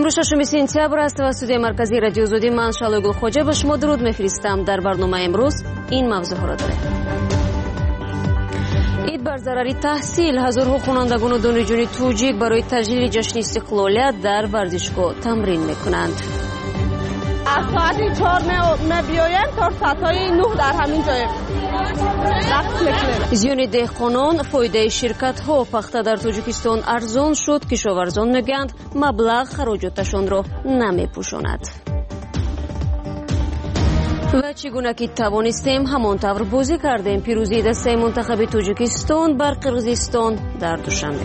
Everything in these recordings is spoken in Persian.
امروز 6 سپتامبر است و استودیوی مرکزی رادیو زودی من شالو گلخوجه به شما درود میفرستم. در برنامه امروز این موضوع را داریم. عید بر ضرر تحصیل، هزارها خوانندگان و دانشجویان توجیک برای تجلیل جشن استقلالیت در ورزشگاه تمرین میکنند. از ساعت 4 بیایم تا ساعت 9 در همین جای رقص میکنیم. زیان دهقانان، فایده شرکت ها پخته در تاجیکستان ارزان شد. کشاورزان میگویند مبلغ خراجاتشان را نمیپوشاند. و چگونه که توانستیم همانطور بازی کردیم. پیروزی دسته منتخب تاجیکستان بر قرقیزستان در دوشنبه.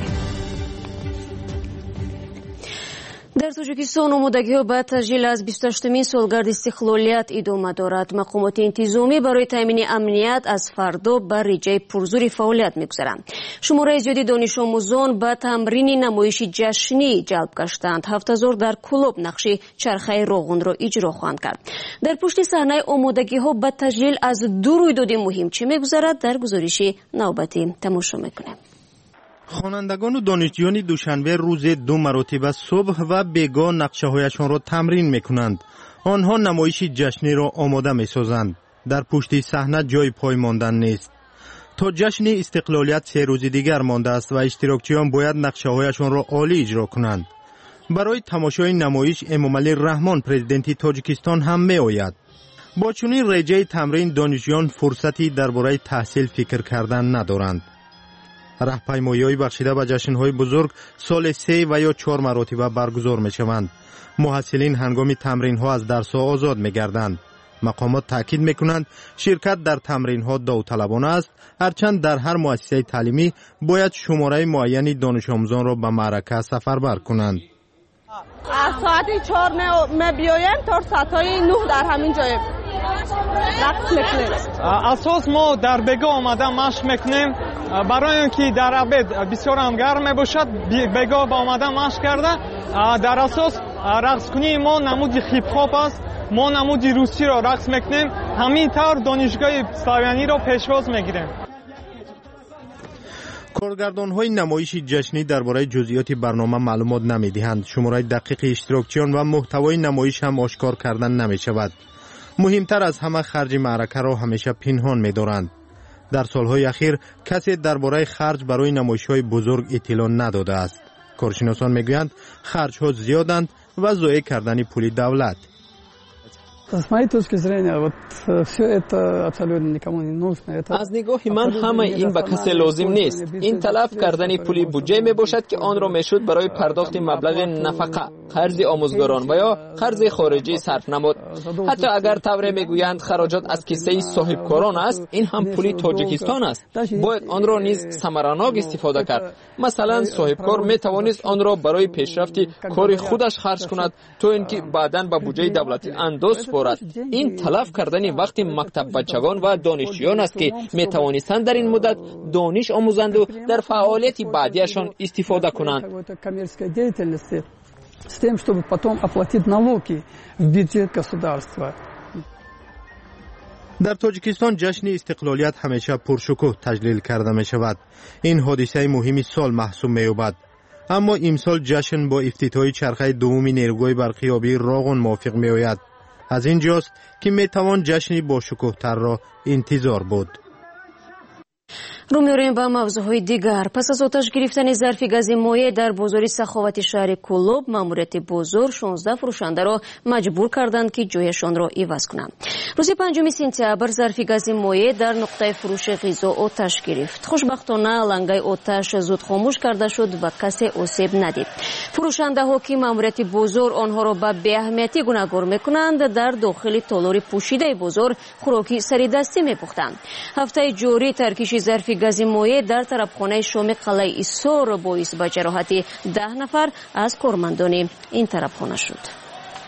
در تاجیکستان آمادگی‌ها به تسجیل از 28مین سالگرد استقلالیت ادامه دارد. مقامات انتظامی برای تامین امنیت از فردا بر رجای پرزور فعالیت می‌گذارند. شماره زیادی دانش آموزان به تمرین نمایش جشنی جلب گشتند. 7000 در کلوب نقش چرخه روغن را اجرا خواهند کرد. در پشت صحنه آمادگی‌ها به تسجیل از دو رویداد مهم چه می‌گذرد در گزارش نوبتی تماشا می‌کنیم. خوانندگان و دانشجویان دوشنبه روز 2 مرتبه صبح و بیگاه نقشه‌هایشان را تمرین می‌کنند. آنها نمایش جشنی را آماده می‌سازند. در پشت صحنه جای پای ماندن نیست. تا جشن استقلالیت 3 روز دیگر مانده است و اشتراکچیان باید نقشه‌هایشان را عالی اجرا کنند. برای تماشای نمایش امامعلی رحمان پرزیدنت تاجیکستان هم می‌آید. با چنین رجای تمرین دانشجویان فرصتی درباره تحصیل فکر کردن ندارند. راهپیمایی‌های بخشیده به جشن‌های بزرگ سال 3 و یا 4 مرتبه برگزار می‌شوند. محصلین هنگام تمرین‌ها از درس‌ها آزاد می‌گردند. مقامات تاکید می‌کنند شرکت در تمرین‌ها داوطلبانه است، هرچند در هر مؤسسه تعلیمی باید شماره معینی دانش آموزان را به معرکه سفربر کنند. از ساعت 4 بیایم تا ساعت 9 در همین جای رقص میکنیم. اساس ما در بگاه آمده مشق میکنیم برای اینکه در عبد بسیار هم گرم باشد. بگاه با آمده مشق کرده. در اساس رقص کنی ما نمود هیپ هاپ است. ما نمود روسی را رقص میکنیم. همین طور دانشگاه سلاویانی را پیشواز میگیریم. کارگردان‌های نمایش جشنی درباره جزئیات برنامه معلومات نمی‌دهند. شماره دقیق اشتراکچیان و محتوای نمایش هم آشکار کردن نمی‌شود. مهمتر از همه خرج معرکه را همیشه پنهان می‌دارند. در سالهای اخیر کسی درباره خرج برای نمایش‌های بزرگ اطلاع نداده است. کارشناسان می‌گویند خرج‌ها زیادند و ضایع کردن پول دولت. از نگاه من همه این به کسی لازم نیست. این تلف کردن پولی بودجه می باشد که آن را میشد برای پرداخت مبلغ نفقه، قرض آموزگاران و یا قرض خارجی صرف نمود. حتی اگر طوری میگویند خراجات از کیسه صاحبکاران است، این هم پولی تاجیکستان است. باید آن را نیز ثمراناک استفاده کرد. مثلا صاحبکار می توانست آن را برای پیشرفت کار خودش خرج کند تا اینکه بعداً به بودجه دولتی انداز بارد. این تلف کردن وقت مکتب بچگان و دانشجویان است که می توانستند در این مدت دانش آموزند و در فعالیت بعدیشان استفاده کنند. در تاجیکستان جشن استقلالیت همیشه پرشکوه تجلیل کرده می شود. این حادثه مهمی سال محسوب می یابد. اما امسال جشن با افتتاح چرخه دوم نیروگاه برقیابی راغون موافق می آید. از اینجاست که می توان جشنی با شکوه‌تر را انتظار بود. رو می‌آوریم به موضوعهای دیگر. پس از آتش گرفتن ظرف گاز مایع در بازار سخاوت شهر کلوب، ماموریت بازار 16 فروشنده را مجبور کردند که جایشان را عوض کنند. روز 5 سپتامبر ظرف گاز مایع در نقطه فروش غذا آتش گرفت. خوشبختانه لنگای آتش زود خاموش کرده شد و کسی آسیب ندید. فروشنده ها که ماموریت بازار آنها را به بی‌اهمیتی گوناگور می‌کنند، در داخل تالار پوشیده بازار خوراکی سری دستی می‌پختند. هفته جاری ترکیش ظرف گاز مایع در طرفخانه شام قلعه ایثار باعث به جراحت 10 نفر از کارمندان این طرفخانه شد.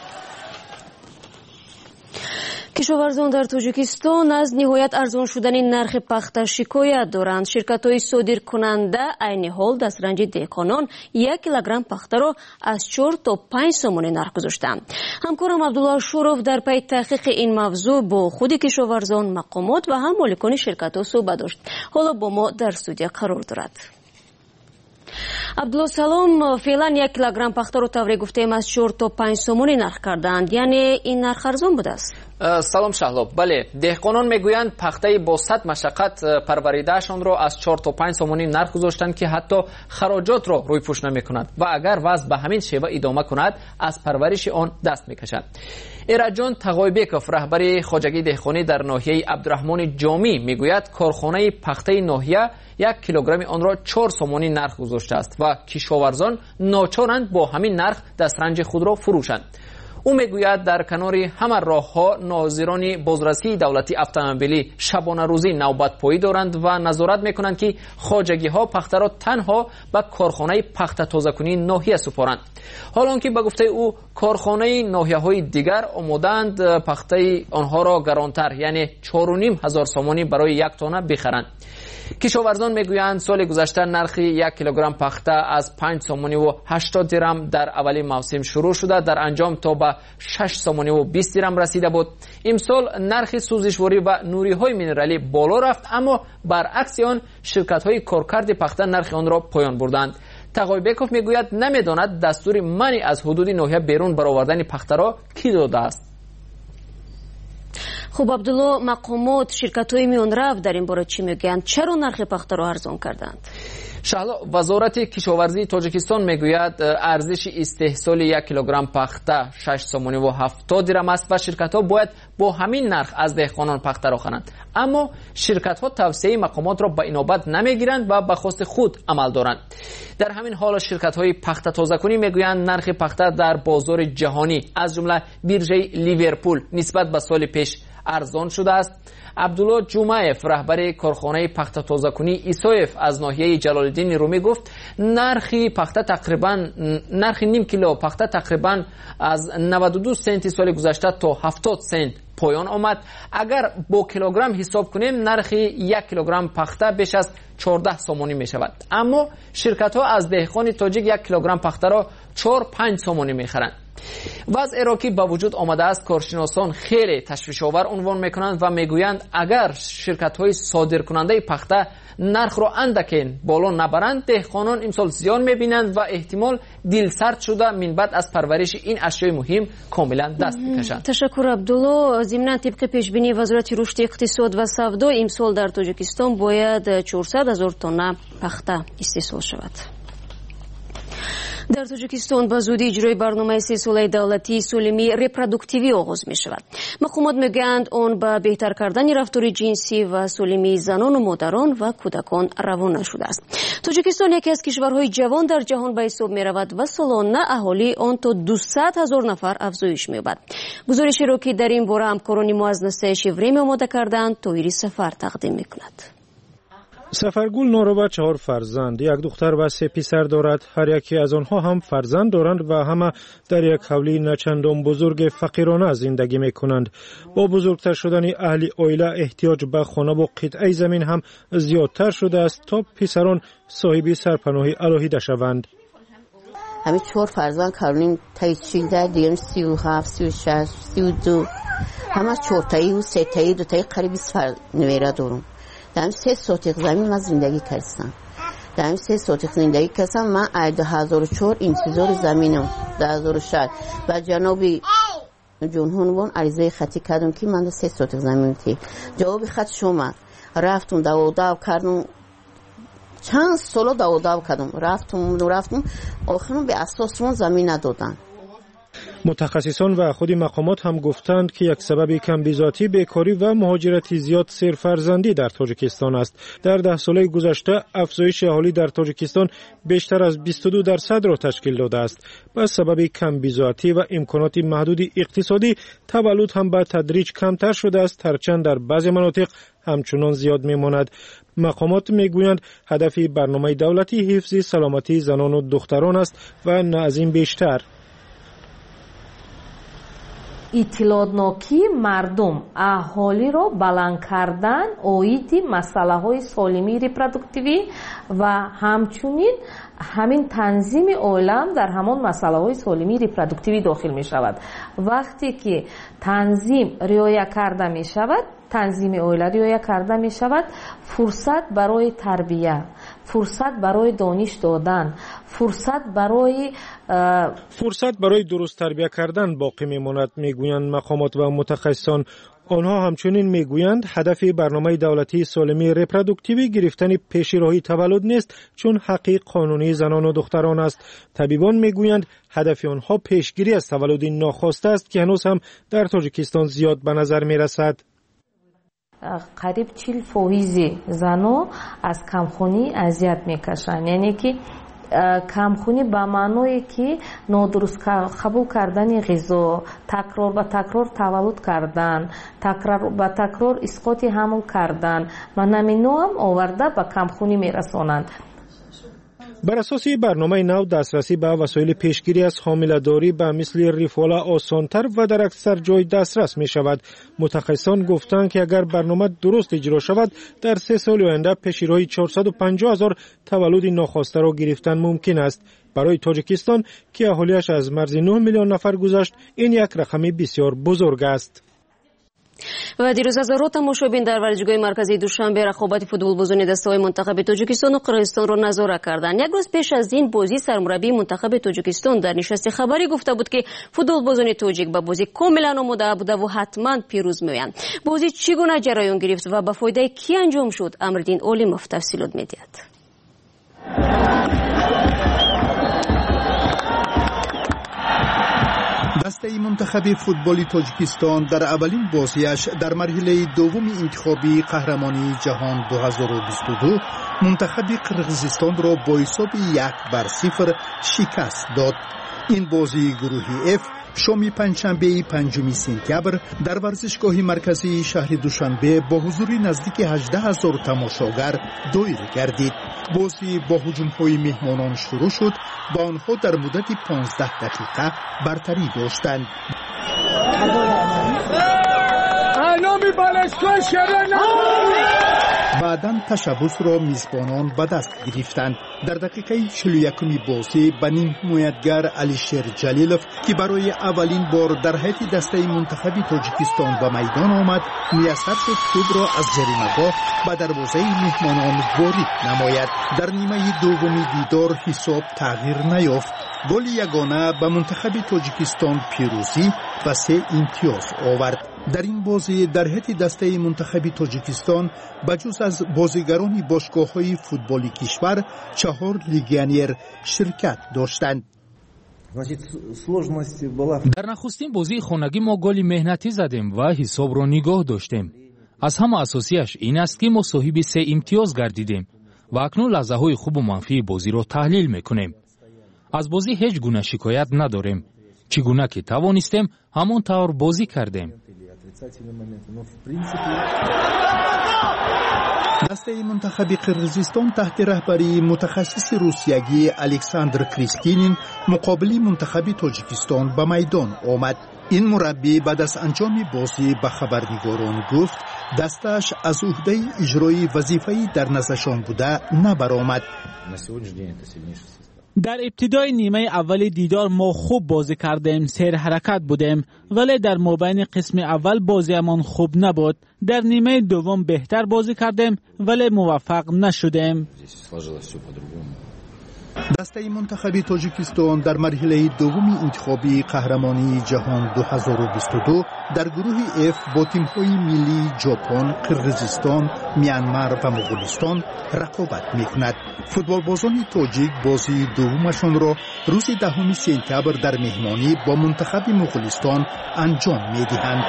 کشاورزان در تاجیکستان از نهایت ارزان شدن نرخ پخت شکایت دارند. شرکت‌های صادرکننده عین حال دسترنج دهقانان 1 کیلوگرم پخته را از 4 تا 5 سومون نرخ گذاشتند. همکارم عبدالله شوروف در پی تحقیق این موضوع با خود کشاورزان، مقامات و هم مالکان شرکت‌ها صحبت داشت. حالا با ما در استودیو قرار دارد. عبدالله سلام، فعلا 1 کیلوگرم پخته رو طوری گفتیم از 4 تا 5 سومونی نرخ کردند، یعنی این نرخ ارزان بوده است؟ سلام شهلاب، بله، دهقانان میگویند پخته با 100 مشقت پروریدهشان رو از 4 تا 5 سومونی نرخ گذاشتند که حتی خراجات رو روی پوش نمی کند و اگر وضع به همین شیوه ادامه کند از پرورش آن دست میکشند. ایرجان تقایبکوف، رهبر خواجگی دهقانی در ناحیه عبدالرحمن جامی، میگوید کارخانه پخته ناحیه 1 کیلوگرم آن را 4 سومونی نرخ گذاشته است و کشاورزان ناچارند با همین نرخ دسترنج خود را فروشند. او میگوید در کنار همه راه‌ها ناظران بازرسی دولتی اتومبیلی شبانه روزی نوبت پایی دارند و نظارت میکنند که خواجگی‌ها پخته را تنها به کارخانه پخته تازه‌کنی ناحیه سپارند. حالان که به گفته او کارخانه ناحیه‌های دیگر آماده‌اند پخته آنها را گرانتر، یعنی 4,500 سومانی برای 1 تانه بخرند. کشاورزان میگویند سال گذشته نرخ 1 کیلوگرم پخته از 5 سومانی و 80 درم در اولی موسم شروع شده، در انجام تا به 6 سومانی و 20 درم رسیده بود. امسال نرخ سوزشواری و نوری‌های مینرالی بالا رفت، اما برعکس آن شرکت‌های کارکرد پخته نرخ آن را پایان بردند. تقایبکوف میگوید نمیداند دستور منع از حدود ناحیه بیرون برآوردن پخته را کی داده است. خب عبدالله، مقامات، شرکت‌های میان رفت در این باره چی میگویند؟ چرا نرخ پخته را ارزان کردند؟ شهلا، وزارت کشاورزی تاجیکستان میگوید ارزش استحصال 1 کیلوگرم پخته 6 سومانی و 70 درم است و شرکت‌ها باید با همین نرخ از دهقانان پخته را خرند. اما شرکت‌ها توصیه مقامات را به اینابت نمیگیرند و به خواست خود عمل دارند. در همین حال شرکت‌های پخته تازه‌کنی میگویند نرخ پخته در بازار جهانی از جمله بیرژه لیورپول نسبت به سال پیش ارزان شده است. عبدالله جمعیف، رهبر کارخانه پخته تازه‌کنی ایسایف از ناحیه جلال الدین رومی گفت نرخ نیم کیلو پخته تقریبا از 92 سنت سال گذشته تا 70 سنت پایان آمد. اگر با کیلوگرم حساب کنیم نرخ 1 کیلوگرم پخته بیش از 14 سومانی می شود، اما شرکت ها از دهقان تاجیک 1 کیلوگرم پخته را 4-5 سومانی می خرند. وضع راکی با وجود آمده است، کارشناسان خیلی تشویش‌آور عنوان میکنند و میگویند اگر شرکت‌های صادرکننده پخته نرخ را اندکین بالا نبرند، دهقانان امسال زیان میبینند و احتمال دلسرد شده من بعد از پرورش این اشیاء مهم کاملا دست میکشند. تشکر عبدالله. ضمناً طبق پیشبینی وزارت رشد اقتصاد و سودا امسال در تاجیکستان باید 400,000 تن پخته استحصال شود. در تاجیکستان با زودی اجرای برنامه 3 ساله دولتی سالمی ریپرودوکتیوی آغاز می شود. مقامات میگویند آن به بهتر کردن رفتار جنسی و سالمی زنان و مادران و کودکان روانه شده است. تاجیکستان یکی از کشورهای جوان در جهان به حساب می رود و سالانه اهالی آن تا 200,000 نفر افزایش می یابد. گزارشی را که در این باره همکاران ما از نسای شیوریم آماده کردند طاهری سفر تقدیم می کند. سفرگل نوروبا 4 فرزند، 1 دختر و 3 پسر دارد. هر یکی از آنها هم فرزند دارند و همه در یک حولی نچندان بزرگ فقیرانه زندگی می کنند. با بزرگتر شدن اهل عائله احتیاج به خانه و قطعه زمین هم زیادتر شده است تا پسران صاحب سرپناهی الهیده شوند. همه 4 فرزند کارونیم تایی 14 دیگه 37 36 32 همه 4 تایی و 3 تایی 2 تایی قریب 20 فرد نویره دارم. در 3 سوتیق زمین من زندگی کردم. در 3 سوتیق زندگی کردم. من 2004 انتظار زمینم 2006 و جنابی جمهور عریضه خطی کردم که من 3 سوتیق زمین تی جواب خط شما رفتم داو کردم چند سال داو کردم رفتم آخرم به اساس من زمین ندادن. متخصصان و خود مقامات هم گفتند که یک سبب کمبیزاتی، بیکاری و مهاجرت زیاد سرفرزندی در تاجیکستان است. در 10 سال گذشته افزایش اهالی در تاجیکستان بیشتر از 22% را تشکیل داده است. به سبب کمبیزاتی و امکانات محدود اقتصادی تولد هم به تدریج کمتر شده است، هرچند در بعضی مناطق همچنان زیاد میماند. مقامات میگویند هدف برنامه دولتی حفظ سلامتی زنان و دختران است و نه از این بیشتر. اطلاعاتناکی مردم اهالی را بلند کردن اویدی مسئله های سالمی ریپرودوکتیوی و همچنین همین تنظیم عالم در همان مسئله های سالمی ریپرودوکتیوی داخل می شود. وقتی که تنظیم رعایت کرده می شود تنظیم oila رعایت کرده می شود. فرصت برای تربیت، فرصت برای دانش دادن، فرصت برای درست تربیت کردن باقی میماند، میگویند مقامات و متخصصان. آنها همچنین میگویند هدف برنامه دولتی سالمی رپروداکتیوی گرفتن پیشراهی تولد نیست، چون حق قانونی زنان و دختران است. طبیبان میگویند هدف آنها پیشگیری از تولد ناخواسته است که هنوز هم در تاجیکستان زیاد به نظر میرسد. قریب 40% زنها از کمخونی اذیت میکشند. یعنی که کمخونی به معنی که نادرست قبول کردن غذا، تکرار به تکرار تولد کردن، تکرار به تکرار اسقاط حمل کردن و همینو هم آورده به کمخونی میرسانند. بر اساس برنامه نو دسترسی به وسایل پیشگیری از حامله‌داری به مثل ریفالا آسانتر و در اکثر جای دسترس می شود. متخصصان گفتند که اگر برنامه درست اجرا شود در 3 سال آینده پیشراهی 450,000 تولد ناخواسته را گرفتن ممکن است. برای تاجیکستان که اهالیش از مرز 9 میلیون نفر گذشت، این یک رقم بسیار بزرگ است. و دیروز هزارها تماشابین در ورزشگاه مرکزی دوشنبه رقابت فوتبال بازی دسته‌های منتخب تاجیکستان و قرقیزستان را نظاره کردند. یک روز پیش از این بازی سرمربی منتخب تاجیکستان در نشست خبری گفته بود که فوتبال بازان تاجیک به بازی کاملا آماده بوده و حتما پیروز می‌آیند. بازی چگونه جریان گرفت و به فایده کی انجام شد؟ امردین اولیموف تفصیلات می‌دهد. دسته منتخب فوتبال تاجیکستان در اولین بازیش در مرحله دوم انتخابی قهرمانی جهان 2022 منتخب قرقیزستان را با حساب 1-0 شکست داد. این بازی گروهی F شام پنجشنبه 5 سپتامبر در ورزشگاه مرکزی شهر دوشنبه با حضور نزدیک 18,000 تماشاگر دایر گردید. بازی با هجوم‌های مهمانان شروع شد و آنها در مدت 15 دقیقه برتری داشتند. بعداً تشبث را میزبانان به دست گرفتند. در دقیقه 41 بازی به نیم حمایتگر علیشیر جلیلوف که برای اولین بار در هیئت دسته منتخب تاجیکستان به میدان آمد، میسر شد توپ را از جریمه‌گاه به دروازه مهمانان وارد نماید. در نیمه دوم دیدار حساب تغییر نیافت. گل یگانه به منتخب تاجیکستان پیروزی و 3 امتیاز آورد. در این بازی در هیئت دسته منتخب تاجیکستان بجز از بازیگران باشگاه‌های فوتبالی کشور 4 لیگیونر شرکت داشتند. در نخستین بازی خانگی ما گل مهنتی زدیم و حساب را نگاه داشتیم. از همه اساسیش این است که ما صاحب 3 امتیاز گردیدیم و اکنون لحظه‌های خوب و منفی بازی را تحلیل می‌کنیم. از بازی هیچ گونه شکایت نداریم. چگونه که توانستیم همون طور بازی کردیم. دسته منتخب قرقیزستان تحت رهبری متخصص روسیایی الکساندر کریستینین مقابل منتخب تاجیکستان به میدان آمد. این مربی بعد از انجام بازی به خبرنگاران گفت دستش از عهده اجرای وظیفه‌ای در نزدشان بوده نبرآمد. در ابتدای نیمه اول دیدار ما خوب بازی کردیم، سیر حرکت بودیم، ولی در مابین قسم اول بازیمان خوب نبود. در نیمه دوم بهتر بازی کردیم ولی موفق نشدیم. دسته منتخب تاجیکستان در مرحله دوم انتخابی قهرمانی جهان 2022 در گروه F با تیم‌های ملی ژاپن، قرقیزستان، میانمار و مغولستان رقابت می‌کند. فوتبالبازان تاجیک بازی دومشان را روز 10 سپتامبر در مهمانی با منتخب مغولستان انجام می‌دهند.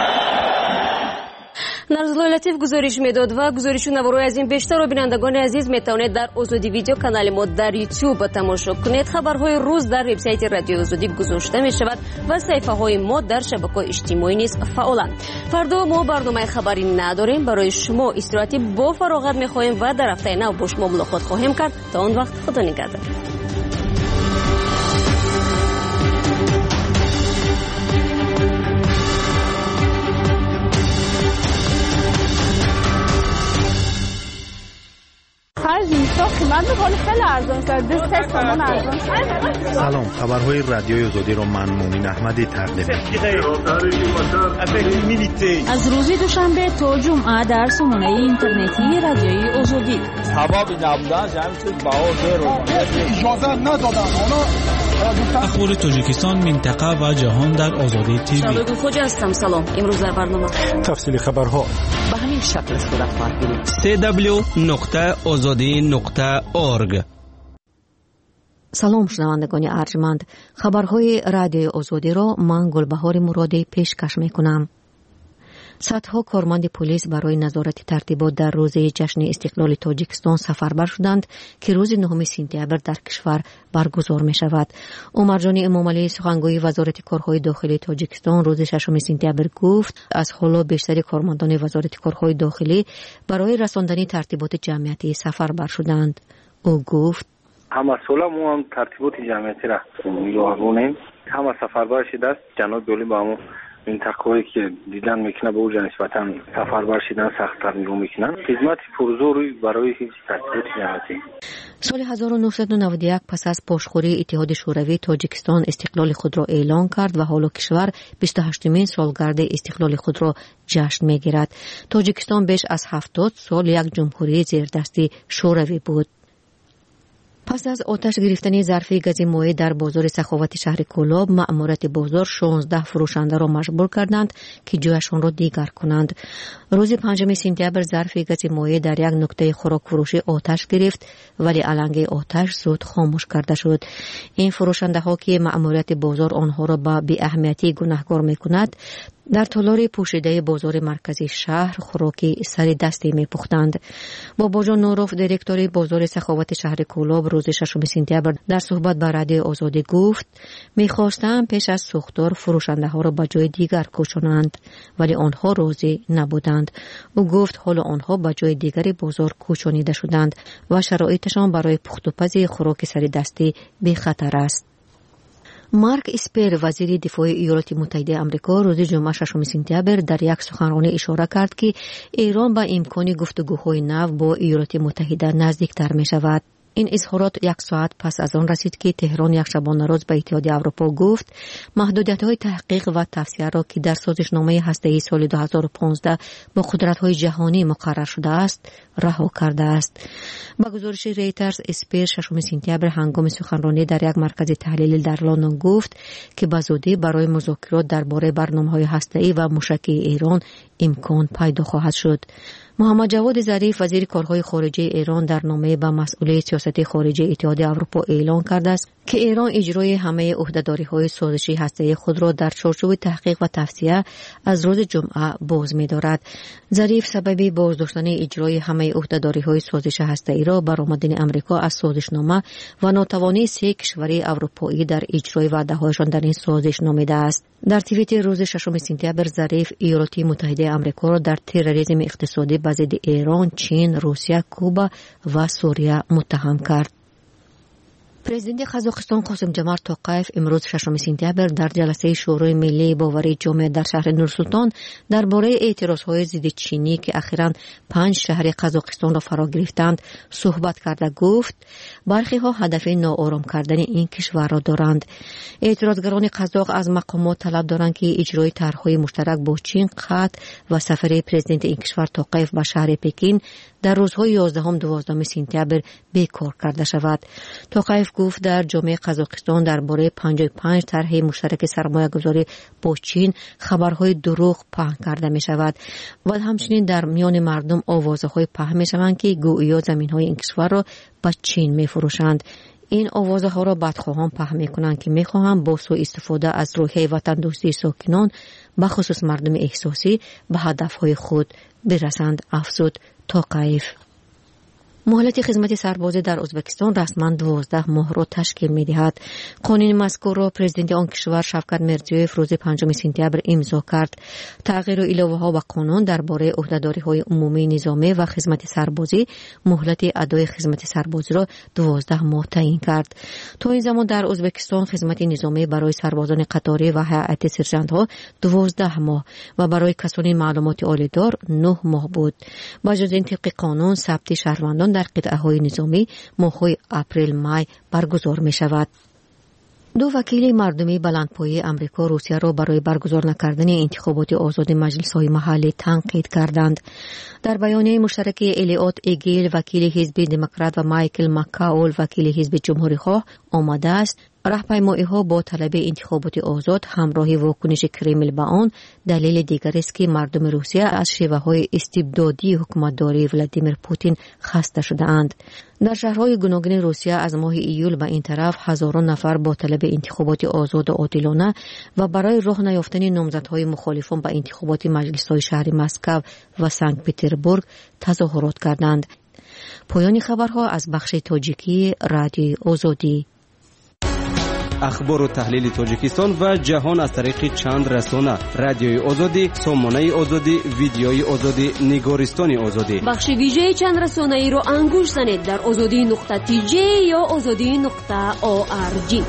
نرزلای لطیف گزارش میداد و گزارش نوارای از این بیشتر و بینندگان عزیز میتوانید در آزادی ویدیو کانال ما در یوتیوب تماشا کنید. خبرهای روز در وبسایت رادیو آزادی گذاشته می شود و صفحه های ما در شبکه‌های اجتماعی نیز فعالند. فردا ما برنامه خبری نداریم. برای شما استراحتی با فراغت میخواهیم و در هفته نو با شما ملاقات خواهیم کرد. تا اون وقت خدا نگهدار. خرج میشه بنده خیلی خیلی ارزان شد 3 تومان ارزان شد. سلام، خبرهای رادیوی آزادی رو من مومین احمدی تقدیم از روز دوشنبه تا جمعه در سامانه اینترنتی رادیوی آزادی اجازه ندادن اخبار تاجیکستان، منطقه و جهان در آزادی تیوی. شادو خوجا هستم. سلام. امروز در برنامه تفصیل خبرها به همین شکل صورت خواهد گرفت. www.azadi.org. سلام شنوندگان ارجمند، خبرهای رادیوی آزادی را من گلبهار مرادی پیشکش میکنم. صدها کارمند پلیس برای نظارت ترتیبات در روز جشن استقلال تاجیکستان سفربر شدند که روز 9 سپتامبر در کشور برگزار می شود. عمرجان امامعلی سخنگوی وزارت کارهای داخلی تاجیکستان روز 6 سپتامبر گفت از حالا بیشتر کارمندان وزارت کارهای داخلی برای رساندن ترتیبات جمعیتی سفربر شدند. او گفت همه سالا ما هم ترتیبات جمعیتی را می‌آوریم. همه سفربر شده جناب دولی با ما منطقه‌ای که دیدن میکنه به اوجه نسبتاً سفربر شدن سخت‌تر رو میکنن. خدمت پرزوری برای هیچ ترتیبات جمعیتی. سال 1991 پس از پاشخوری اتحاد شوروی تاجیکستان استقلال خود را اعلان کرد و حالا کشور 28مین سالگرد استقلال خود را جشن میگیرد. تاجیکستان بیش از 70 سال یک جمهوری زیردستی شوروی بود. پس از آتش گرفتن ظرفی گاز مایع در بازار سخاوت شهر کولاب، مأموریت بازار 16 فروشنده را مجبور کردند که جایشان را دیگر کنند. روز 5 سپتامبر ظرفی گاز مایع در یک نقطه خوراک فروشی آتش گرفت ولی علنگ آتش زود خاموش کرده شد. این فروشنده ها که مأموریت بازار آنها را به بی اهمیتی گناهکار می‌کند، در تالار پوشیده بازار مرکزی شهر خوراکی سر دستی می پختند. بابا جان نوروف دیرکتور بازار سخاوت شهر کولاب روز 6 سپتامبر در صحبت با رادیو آزادی گفت می‌خواستند پیش از سوختار فروشنده ها را به جای دیگر کوچانند ولی آنها راضی نبودند. او گفت حالا آنها به جای دیگری بازار کوچانیده شدند و شرایطشان برای پخت و پز خوراک سر دستی بی خطر است. مارک اسپر وزیر دفاع ایالات متحده آمریکا روز جمعه 6 سپتامبر در یک سخنرانی اشاره کرد که ایران با امکان گفتگوهای نو با ایالات متحده نزدیکتر می شود. این اظهارات یک ساعت پس از آن رسید که تهران یک شبانه روز به اتحاد اروپا گفت محدودیت‌های تحقیق و توسعه را که در سازشنامه هسته‌ای سال 2015 با قدرت‌های جهانی مقرر شده است رها کرده است. با گزارش ریترز، اسپر 6 سپتامبر هنگام سخنرانی در یک مرکز تحلیلی در لندن گفت که بزودی برای مذاکرات درباره برنامه‌های هسته‌ای و موشکی ایران امکان پیدا خواهد شد. محمد جواد ظریف وزیر کارهای خارجه ایران در نامه به مسئول سیاست خارجی اتحاد اروپا اعلان کرده است که ایران اجرای همه عهده‌داری‌های سازشی هسته‌ای خود را در چارچوب تحقیق و توسعه از روز جمعه باز می‌دارد. ظریف سبب بازداشتن اجرای همه عهده‌داری‌های سازش هسته‌ای را برآمدن آمریکا از سازشنامه و ناتوانی 3 کشور اروپایی در اجرای وعده‌هایشان در این سازش نامیده است. در توییت روز 6 سپتامبر ظریف ایالات متحده آمریکا را در تروریسم اقتصادی به ضد ایران، چین، روسیه، کوبا و سوریه متهم کرد. پرزیدنت قزاقستان قاسم جمارت توقایف امروز 6 سپتامبر در جلسه شورای ملی باوری جامعه در شهر نورسلطان درباره اعتراضهای ضد چینی که اخیراً 5 شهر قزاقستان را فرا گرفتند صحبت کرده گفت برخی ها هدف ناآرام کردن این کشور را دارند. اعتراضگران قزاق از مقامات طلب دارند که اجرای طرحهای مشترک با چین قطع و سفر پرزیدنت این کشور توقایف به شهر پکین در روزهای 11 و 12 سپتامبر بیکار کرده شود. توقایف گفت در جامعه قزاقستان درباره 55 طرح مشترک سرمایه‌گذاری با چین خبرهای دروغ پهن کرده می شود و همچنین در میان مردم آوازهای پهن می شوند که گویا زمین‌های این کشور را به چین می فروشند. این آوازها را بدخواهان پهن می کنند که می خواهند با سوء استفاده از روحیه وطن دوستی ساکنان به خصوص مردم احساسی به هدفهای خود برسند، افزود توقایف. مهلت خدمت سربازی در ازبکستان رسما 12 ماه را تشکیل می‌دهد. قانون مذکور را پرزیدنت آن کشور شوکت میرزیویف روز 5 سپتامبر امضا کرد. تغییر و الهه‌ها و قانون درباره عهده‌داری‌های عمومی نظامی و خدمت سربازی مهلت ادای خدمت سربازی را 12 ماه تعیین کرد. تا این زمان در ازبکستان خدمت نظامی برای سربازان قطاری و هیئت سرجنت‌ها 12 ماه و برای کسانی معلومات عالی‌دار 9 ماه بود. با جز این طبق قانون ثبت شهروندان در در قطعه‌های نظامی ماه‌های اپریل مای برگزار می‌شود. دو وکیل مردمی بلندپایه امریکا روسیه را برای برگزار نکردن انتخابات آزاد مجلس‌های محلی تنقید کردند. در بیانیه مشترک الیوت ایگل وکیل حزب دموکرات و مایکل مکاول وکیل حزب جمهوری‌خواه آمده است راهپیمایی‌ها با طلب انتخابات آزاد همراه واکنش کرمل به آن دلیل دیگر است که مردم روسیه از شیوه‌های استبدادی حکومتداری ولادیمیر پوتین خسته شده‌اند. در شهرهای گوناگون روسیه از ماه ایول به این طرف هزاران نفر با طلب انتخابات آزاد و عادلانه و برای راه نیافتن نامزدهای مخالفان به انتخابات مجلس‌های شهر مسکو و سنت پترزبورگ تظاهرات کردند. پایان خبرها از بخش تاجیکی رادیوی آزادی. اخبار و تحلیل تاجیکستان و جهان از طریق چند رسانه: رادیوی آزادی، سامانه آزادی، ویدیوی آزادی، نگارستان آزادی. بخش ویژه چند رسانه ای را انگوش زنید در azadi.tj یا azadi.org.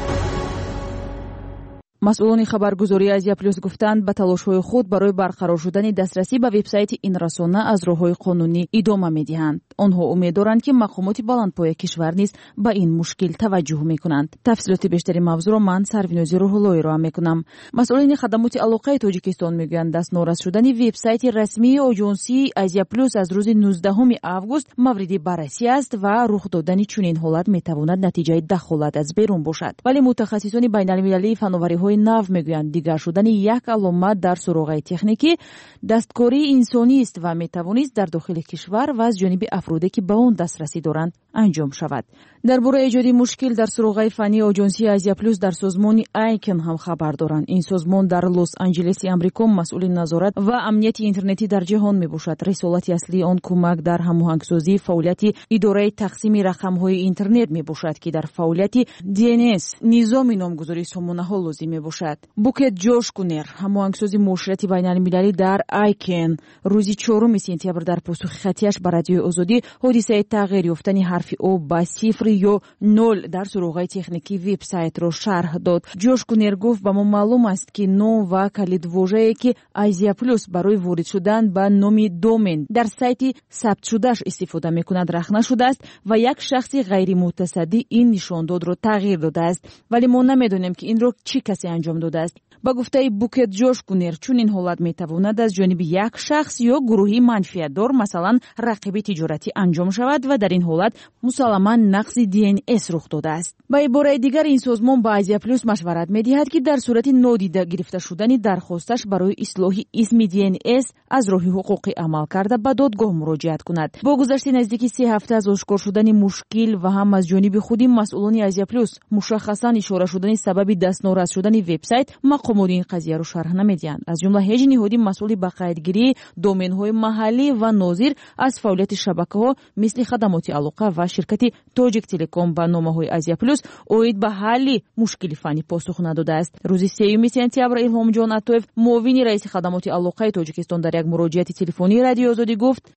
مسئولان خبرگزاری ازیا پلوس گفتند به تلاش‌های خود برای برقرار شدن دسترسی به وبسایت این رسانه از راه‌های قانونی ادامه می‌دهند. آنها امیدوارند که مقامات بلندپایه کشور نیز به این مشکل توجه می‌کنند. تفصیلات بیشتری موضوع را من سروینوزی روح‌اللهی را می‌کنم. مسئولین خدمات علاقه تاجیکستان می‌گویند دست نورست شدن وبسایت رسمی آژانسی ازیا پلوس از روز 19 آگوست مورد بررسی است و رخ دادن چنین حالت می‌تواند نتیجه دخالت از بیرون باشد. ولی متخصصان بین‌المللی فناوری‌های نو میگویند دیگر شدن یک علامت در سراغ تکنیکی دستکاری انسانی است و میتوانست در داخل کشور و از جانب افرادی که به آن دسترسی دارند انجام شود. درباره ایجاد مشکل در سراغ فنی آژانسی ازیا پلوس در سازمان آیکن هم خبر دارند. این سازمان در لس آنجلس آمریکا مسئول نظارت و امنیت اینترنتی در جهان میباشد. رسالت اصلی آن کمک در هماهنگسازی فعالیت اداره تقسیم رقم‌های اینترنت میباشد که در فعالیت DNS نظام نامگذاری سامانه‌ها لازم میباشد. بوکت جوش کونر هماهنگساز مشورتی بین‌المللی در آیکن روز 4 سپتامبر در پاسخ خطیش به رادیوی آزادی حادثه تغییر یافتن حرف او با 0 یا 0 در سراغ تکنیکی وبسایت را شرح داد. جوش کونر گفت به ما معلوم است که نام و کلیدواژه‌ای که ازیا پلوس برای وارد شدن به نام دومین در سایت ثبت شدهش استفاده می‌کند رخ نشده است و یک شخص غیر متصدی این نشانداد را تغییر داده است، ولی ما نمی‌دانیم که این را چه کسی انجام داده است. با گفته بوکت جوش کونر چون این حالت میتواند از جانب یک شخص یا گروهی منفعت‌دار مثلا رقیب تجارتی انجام شود و در این حالت مسلماً نقض DNS رخ داده است. با عبارت دیگر این سازمان با ازیا پلوس مشورت می‌دهد که در صورت نادیده گرفته شدن درخواستش برای اصلاح اسم DNS از راه حقوقی عمل کرده به دادگاه مراجعت کند. با گذشت نزدیک 3 هفته از آشکار شدن مشکل و هم از جانب خود مسئولان ازیا پلوس مشخصاً اشاره شدن سبب دست نورست شدن وبسایت مقامات این قضیه رو شرح نمیدهند. از جمله هیچ نهادی مسئول به قیدگیری دومین‌های محلی و ناظر از فعالیت شبکه‌ها مثل خدمات علاقه و شرکت تاجیک تلکام با نامه‌های ازیا پلوس اوید به حل مشکل فنی پاسخ نداده است. روز 3 سپتامبر الهام جان عطوف معاون رئیس خدمات علاقه تاجیکستان در یک مراجعه تلفنی رادیو آزادی گفت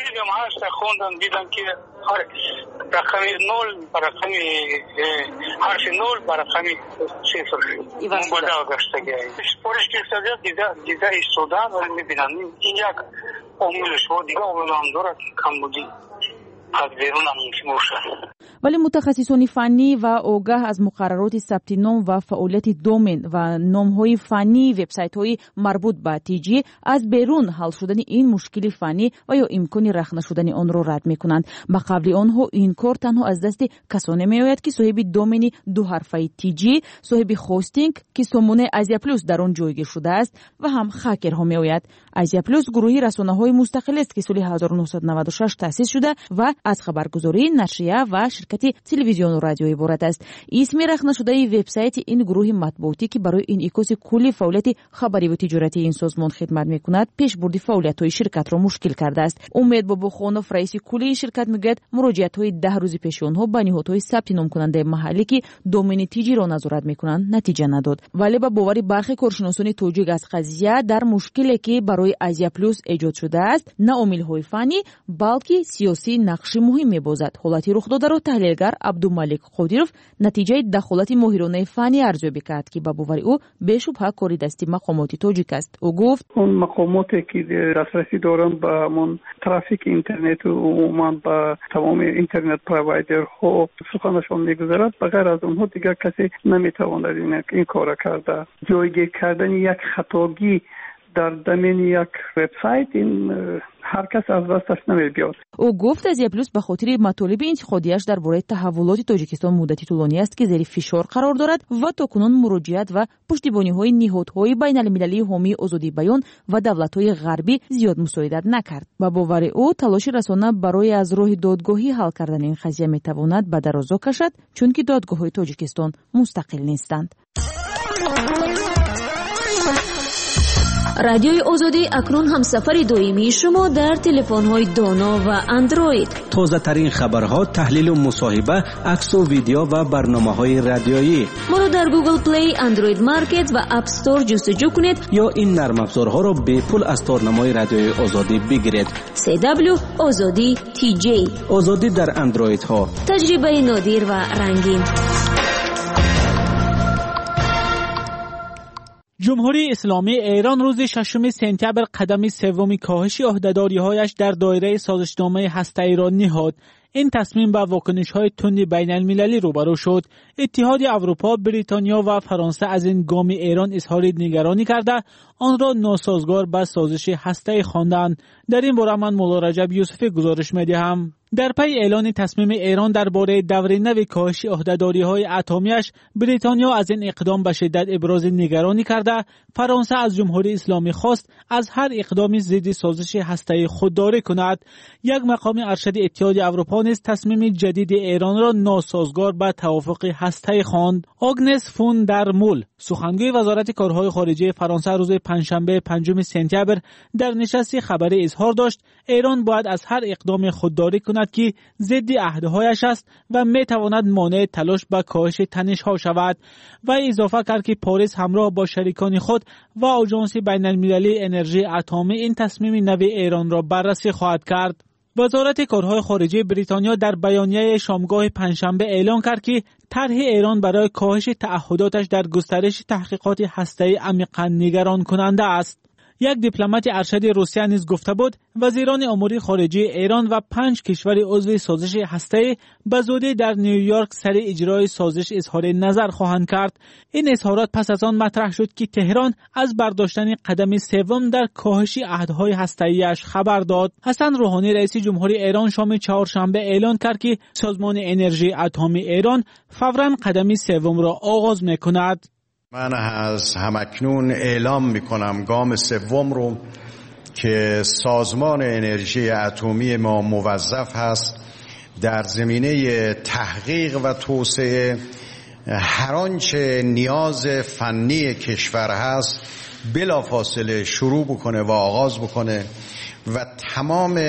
خوندم دیدم که رقم 0 رقم حرف 0 و رقم 0 مبادله گشته سپارش گرفته دیده ایستادن و میبینم این یک عاملش بود. دیگه عامل هم دارد کمبودی از بیرون هم ممکن باشد. ولی متخصصان فنی و آگاه از مقررات ثبت نام و فعالیت دومین و نام‌های فنی وبسایت‌های مربوط به تیجی از بیرون حل شدن این مشکل فنی و یا امکان رخ نشدن آن را رد می‌کنند. به قبل آنها این کار تنها از دست کسانی می‌آید که صاحب دومین 2 حرفه تیجی، صاحب هاستینگ که سامانه ازیا پلوس در آن جایگیر شده است و هم هکرها می‌آید. ازیا پلوس گروهی رسانه‌های مستقل است که سال 1996 تأسیس شده و از خبرگزاری، نشریه و شرکت تلویزیون و رادیو عبارت است. اسم رخ نشده وبسایت این گروه مطبوعاتی که برای انعکاس کلی فعالیت خبری و تجارتی این سازمان خدمت می‌کند پیشبرد فعالیت‌های شرکت را مشکل کرده است. امید باباخانوف رئیس کلی شرکت میگوید مراجعت‌های 10 روز پیش آنها به نهادهای ثبت نام کننده محلی که دومین تیجی را نظارت می‌کنند نتیجه نداد. ولی با باور برخی کارشناسان تاجیک از قضیه در مشکلی که برای ازیا پلوس ایجاد شده است نه عامل‌های فنی بلکه سیاسی نقش مهم می‌بازد. حالت رخ داده را رو تحلیلگر عبدالملک قدیروف نتیجه دخالت ماهرانه فنی ارزیابی کرد که به باور او بی‌شبهه کار دستی مقامات تاجیک است. او گفت اون مقاماتی که دسترسی دارند به همون ترافیک اینترنت و عموما به تمام اینترنت پروایدر ها سخنشان میگذرد، بغیر از اونها دیگر کسی نمیتواند این کار کرده. جایگیر کردن یک خطاگی در ضمن یک وبسایت این هر کس از دستش نمی‌بیاد. او گفت آزیا پلوس به خاطر مطالب انتقادیش درباره تحولات تاجیکستان مدتی طولانی است که زیر فشار قرار دارد و تاکنون مراجعت و پشتیبانی‌های نهادهای بین‌المللی حامی آزادی بیان و دولت‌های غربی زیاد مساعدت نکرد. با باور او تلاش رسانه برای از راه دادگاهی حل کردن این قضیه می‌تواند به درازا کشد، چون که دادگاه‌های تاجیکستان مستقل نیستند. رادیوی آزادی اکنون همسفر دائمی شما در تلفن‌های دانا و اندروید. تازه ترین خبرها، تحلیل و مصاحبه، عکس و ویدیو و برنامه‌های رادیویی. ما را در گوگل پلی، اندروید مارکت و اپ استور جستجو کنید یا این نرم افزارها را به پول از تارنمای رادیوی آزادی بگیرید. CW آزادی TJ. آزادی در اندروید ها. تجربه نادر و رنگین. جمهوری اسلامی ایران روز 6 سپتامبر قدم سوم کاهش عهده‌داری‌هایش در دایره سازشنامه هسته‌ای را نهاد. این تصمیم با واکنش‌های تند بین‌المللی روبرو شد. اتحاد اروپا، بریتانیا و فرانسه از این گام ایران اظهار نگرانی کرده آن را ناسازگار با سازش هسته‌ای خواندند. در این باره من مولا رجب یوسفی گزارش می‌دهم. در پی اعلان تصمیم ایران درباره دوره نو کاهش عهده‌داری‌های اتمی‌اش، بریتانیا از این اقدام به شدت ابراز نگرانی کرده، فرانسه از جمهوری اسلامی خواست از هر اقدامی ضد سازش هسته‌ای خودداری کند. یک مقام ارشد اتحاد اروپا نیز تصمیم جدید ایران را ناسازگار با توافق هسته‌ای خواند. آگنس فون در مول، سخنگوی وزارت کارهای خارجه فرانسه، روز پنجشنبه 5 سپتامبر در نشست خبری اظهار داشت ایران باید از هر اقدام خودداری کند که ضد عهدهایش است و میتواند مانع تلاش به کاهش تنش‌ها شود. و اضافه کرد که پاریس همراه با شریکان خود و آژانس بین‌المللی انرژی اتمی این تصمیم نو ایران را بررسی خواهد کرد. وزارت کارهای خارجه بریتانیا در بیانیه شامگاه پنجشنبه اعلام کرد که طرح ایران برای کاهش تعهداتش در گسترش تحقیقات هسته‌ای عمیقاً نگران کننده است. یک دیپلمات ارشد روسیه نیز گفته بود وزیران امور خارجه ایران و 5 کشور عضو سازش هسته‌ای به زودی در نیویورک سر اجرای سازش اظهار نظر خواهند کرد. این اظهارات پس از آن مطرح شد که تهران از برداشتن قدم سوم در کاهش عهدهای هسته‌ایش خبر داد. حسن روحانی رئیس جمهوری ایران شام چهارشنبه اعلان کرد که سازمان انرژی اتمی ایران فوراً قدم سوم را آغاز می‌کند. من از همکنون اعلام میکنم گام سوم رو که سازمان انرژی اتمی ما موظف هست در زمینه تحقیق و توسعه هر آنچه نیاز فنی کشور هست بلافاصله شروع بکنه و آغاز بکنه و تمام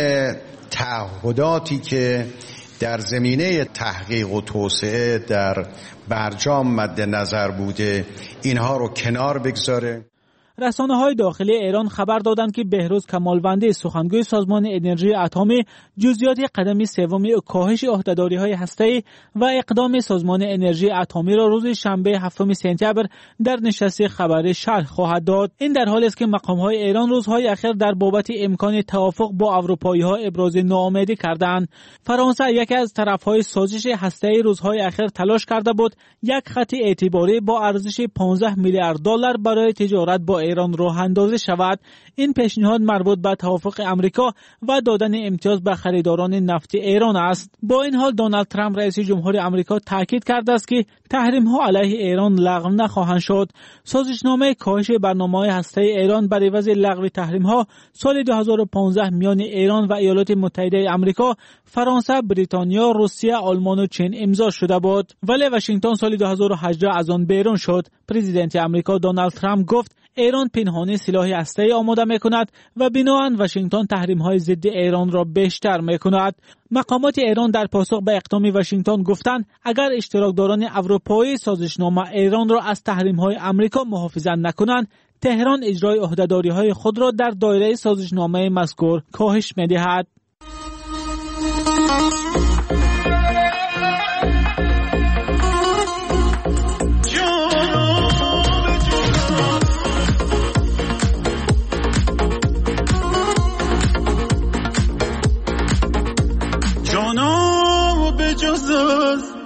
تعهداتی که در زمینه تحقیق و توسعه در برجام مد نظر بوده اینها رو کنار بگذاره. رسانه‌های داخلی ایران خبر دادند که بهروز کمالوندی، سخنگوی سازمان انرژی اتمی، جزئیات قدم سوم کاهش عهده‌داری‌های هسته‌ای و اقدام سازمان انرژی اتمی را روز شنبه 7 سپتامبر در نشست خبری شرح خواهد داد. این در حالی است که مقام‌های ایران روزهای اخیر در بابت امکان توافق با اروپایی‌ها ابراز ناامیدی کردند. فرانسه یکی از طرف‌های سازش هسته‌ای روزهای اخیر تلاش کرده بود یک خط اعتباری با ارزش 15 میلیارد دلار برای تجارت با ایران راه اندازی شود. این پیشنهاد مربوط به توافق امریکا و دادن امتیاز به خریداران نفت ایران است. با این حال دونالد ترامپ رئیس جمهور آمریکا تاکید کرده است که تحریم‌ها علیه ایران لغو نخواهند شد. سازشنامه کاهش برنامه‌های هسته‌ای ایران بر عوض لغو تحریم‌ها سال 2015 میان ایران و ایالات متحده آمریکا، فرانسه، بریتانیا، روسیه، آلمان و چین امضا شده بود. ولی واشنگتن سال 2018 از آن بیرون شد. پرزیدنت آمریکا دونالد ترامپ گفت ایران پنهانی سلاح هسته‌ای آماده می‌کند و بنابراین واشنگتن تحریم‌های ضد ایران را بیشتر می‌کند. مقامات ایران در پاسخ به اقدام واشنگتن گفتند اگر اشتراکداران اروپایی سازشنامه ایران را از تحریم‌های آمریکا محافظت نکنند، تهران اجرای عهده‌داری‌های خود را در دایره سازشنامه مذکور کاهش می‌دهد.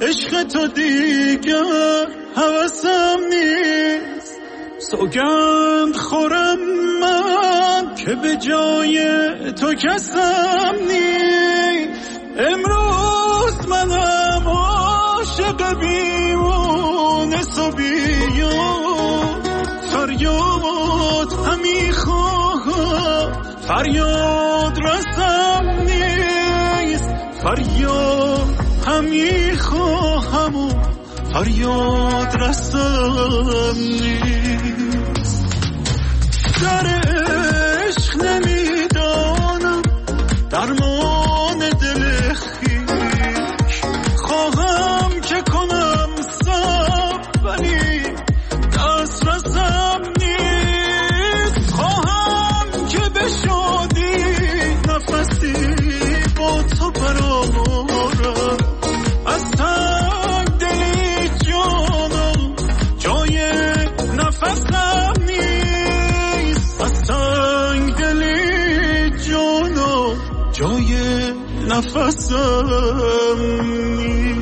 عشق تو دیگر هوسم نیست. سوگند خورم من که به جای تو کسم نیست. امروز منم عاشق بیمونه صبیان، فریاد همی خواهم فریاد رسم نیست. فریاد همی خواهم و فریاد رسم نیست. در عشق نمیدانم درمان دل خویش، خواهم که کنم صبر ولی دست رسم نیست. خواهم که به شادی نفسی با تو برآورم، از تنگ دلی جانم جای نفسم نیست. از تنگ دلی جانم جای نفسم نیست.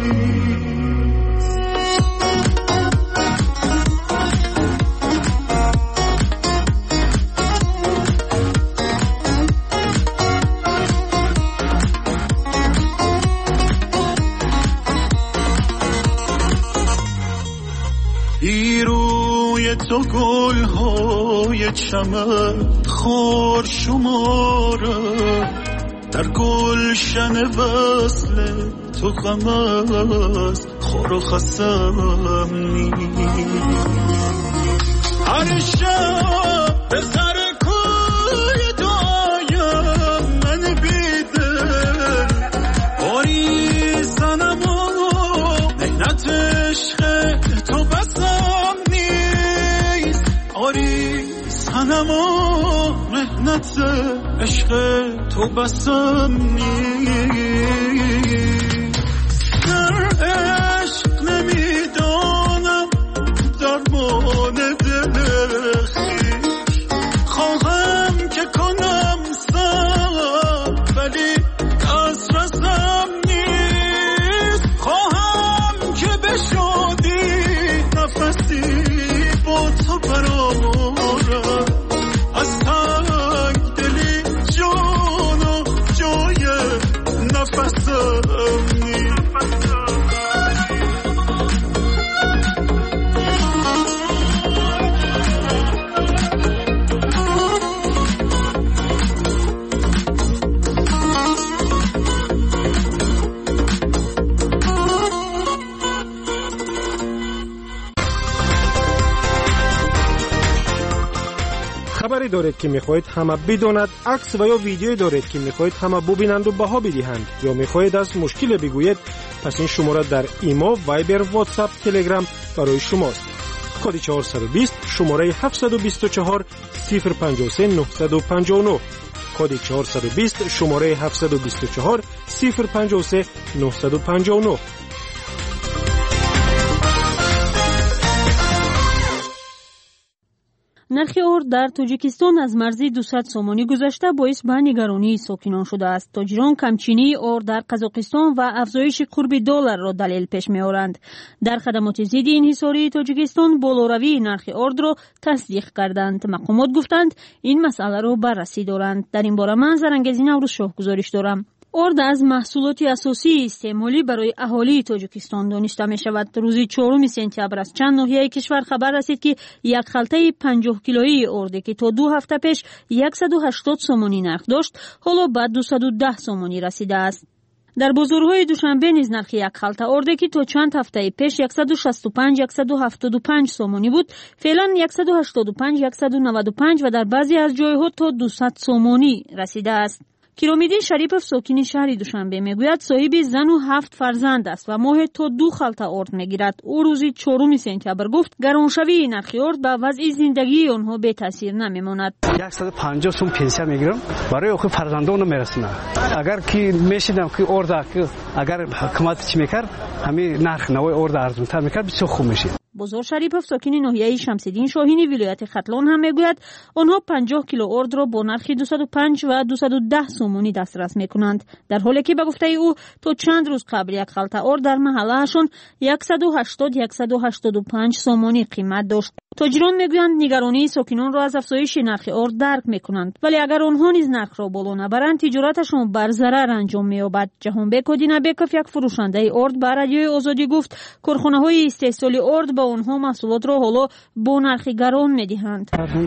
روی تو گل‌های چمن خار شماره، در گلشن وصل تو غم از خار و خسم نیست. هر شب به سر کوی دعایم من بیدل، باری زنم و مهنت عشق تو بسم نیست. آری سنم و مهنت عشق تو بسم نیست. در عشق نمیدانم درمان دل خویش، خواهم که کنم صبر ولی از رسم نیست. خواهم که به شادی نفسی با تو برآورم، از تنگ دلی جانو جای نفسم نیست. خبری دارید که میخواهید همه بداند، عکس و یا ویدیویی دارید که میخواهید همه ببینند و بها بدهند، یا میخواهید از مشکل بگویید، پس این شماره در ایما، وایبر، واتساپ، تلگرام برای شماست. کد 420 شماره 724 053 959. کد 420 شماره 724 053 959. نرخ ارد در تاجیکستان از مرز 200 سومانی گذشته باعث به نگرانی ساکنان شده است. تاجران کمچینی ارد در قزاقستان و افزایش قرب دلار را دلیل پیش می آورند. در خدمات ضد انحصاری تاجیکستان بالاروی نرخ ارد را تصدیق کردند. مقامات گفتند این مسئله را بررسی دارند. در این باره من زرنگزی نوروز شاه گزارش دارم. ارد از محصولات اساسی استعمالی برای اهالی تاجیکستان دانسته می شود. روز 4 سپتامبر از چند ناحیه کشور خبر رسید که یک خلطه 50 کیلویی ارد که تا 2 هفته پیش 180 سومانی نرخ داشت، حالا به 210 سومانی رسیده است. در بازارهای دوشنبه نیز نرخ یک خلطه ارد که تا چند هفته پیش 165-175 سومانی بود، فعلا 185-195 و در بعضی از جایها تا 200 سومانی رسیده است. کیرومیدین شریپوف ساکن شهر دوشنبه میگوید صاحب زن و 7 فرزند است و ماه تا 2 خلطه ارد میگیرد. او روز 4 سپتامبر گفت گرانشوی نرخ ارد به وضع زندگی آنها بی تاثیر نمیماند. 150 سوم پنسیون میگیرم، برای خود فرزندان میرسونم. اگر کی میشیدم که ارد اگر حکومت چی میکرد، همین نرخ نوای ارد ارزان‌تر میکرد، بسیار خوب میشه. بزرگ شریپوف ساکن ناحیه شمس‌الدین شاهینی ولایت ختلان هم میگوید آنها 50 کیلو ارد را با نرخ 205 و 210 سومونی دسترس میکنند، در حالی که به گفته او تا چند روز قبل یک خلطه ارد در محلهشون 185 سومونی قیمت داشت. تاجران میگویند نگرانی ساکنان را از افزایش نرخ ارد درک میکنند، ولی اگر آنها نیز نرخ را بالا نبرند تجارتشان بر ضرر انجام مییابد. جهانبک آدینبکوف یک فروشنده ارد به رادیوی آزادی گفت کارخانه‌های استحصال ارد به آنها محصولات را حالا با نرخ گران میدهند.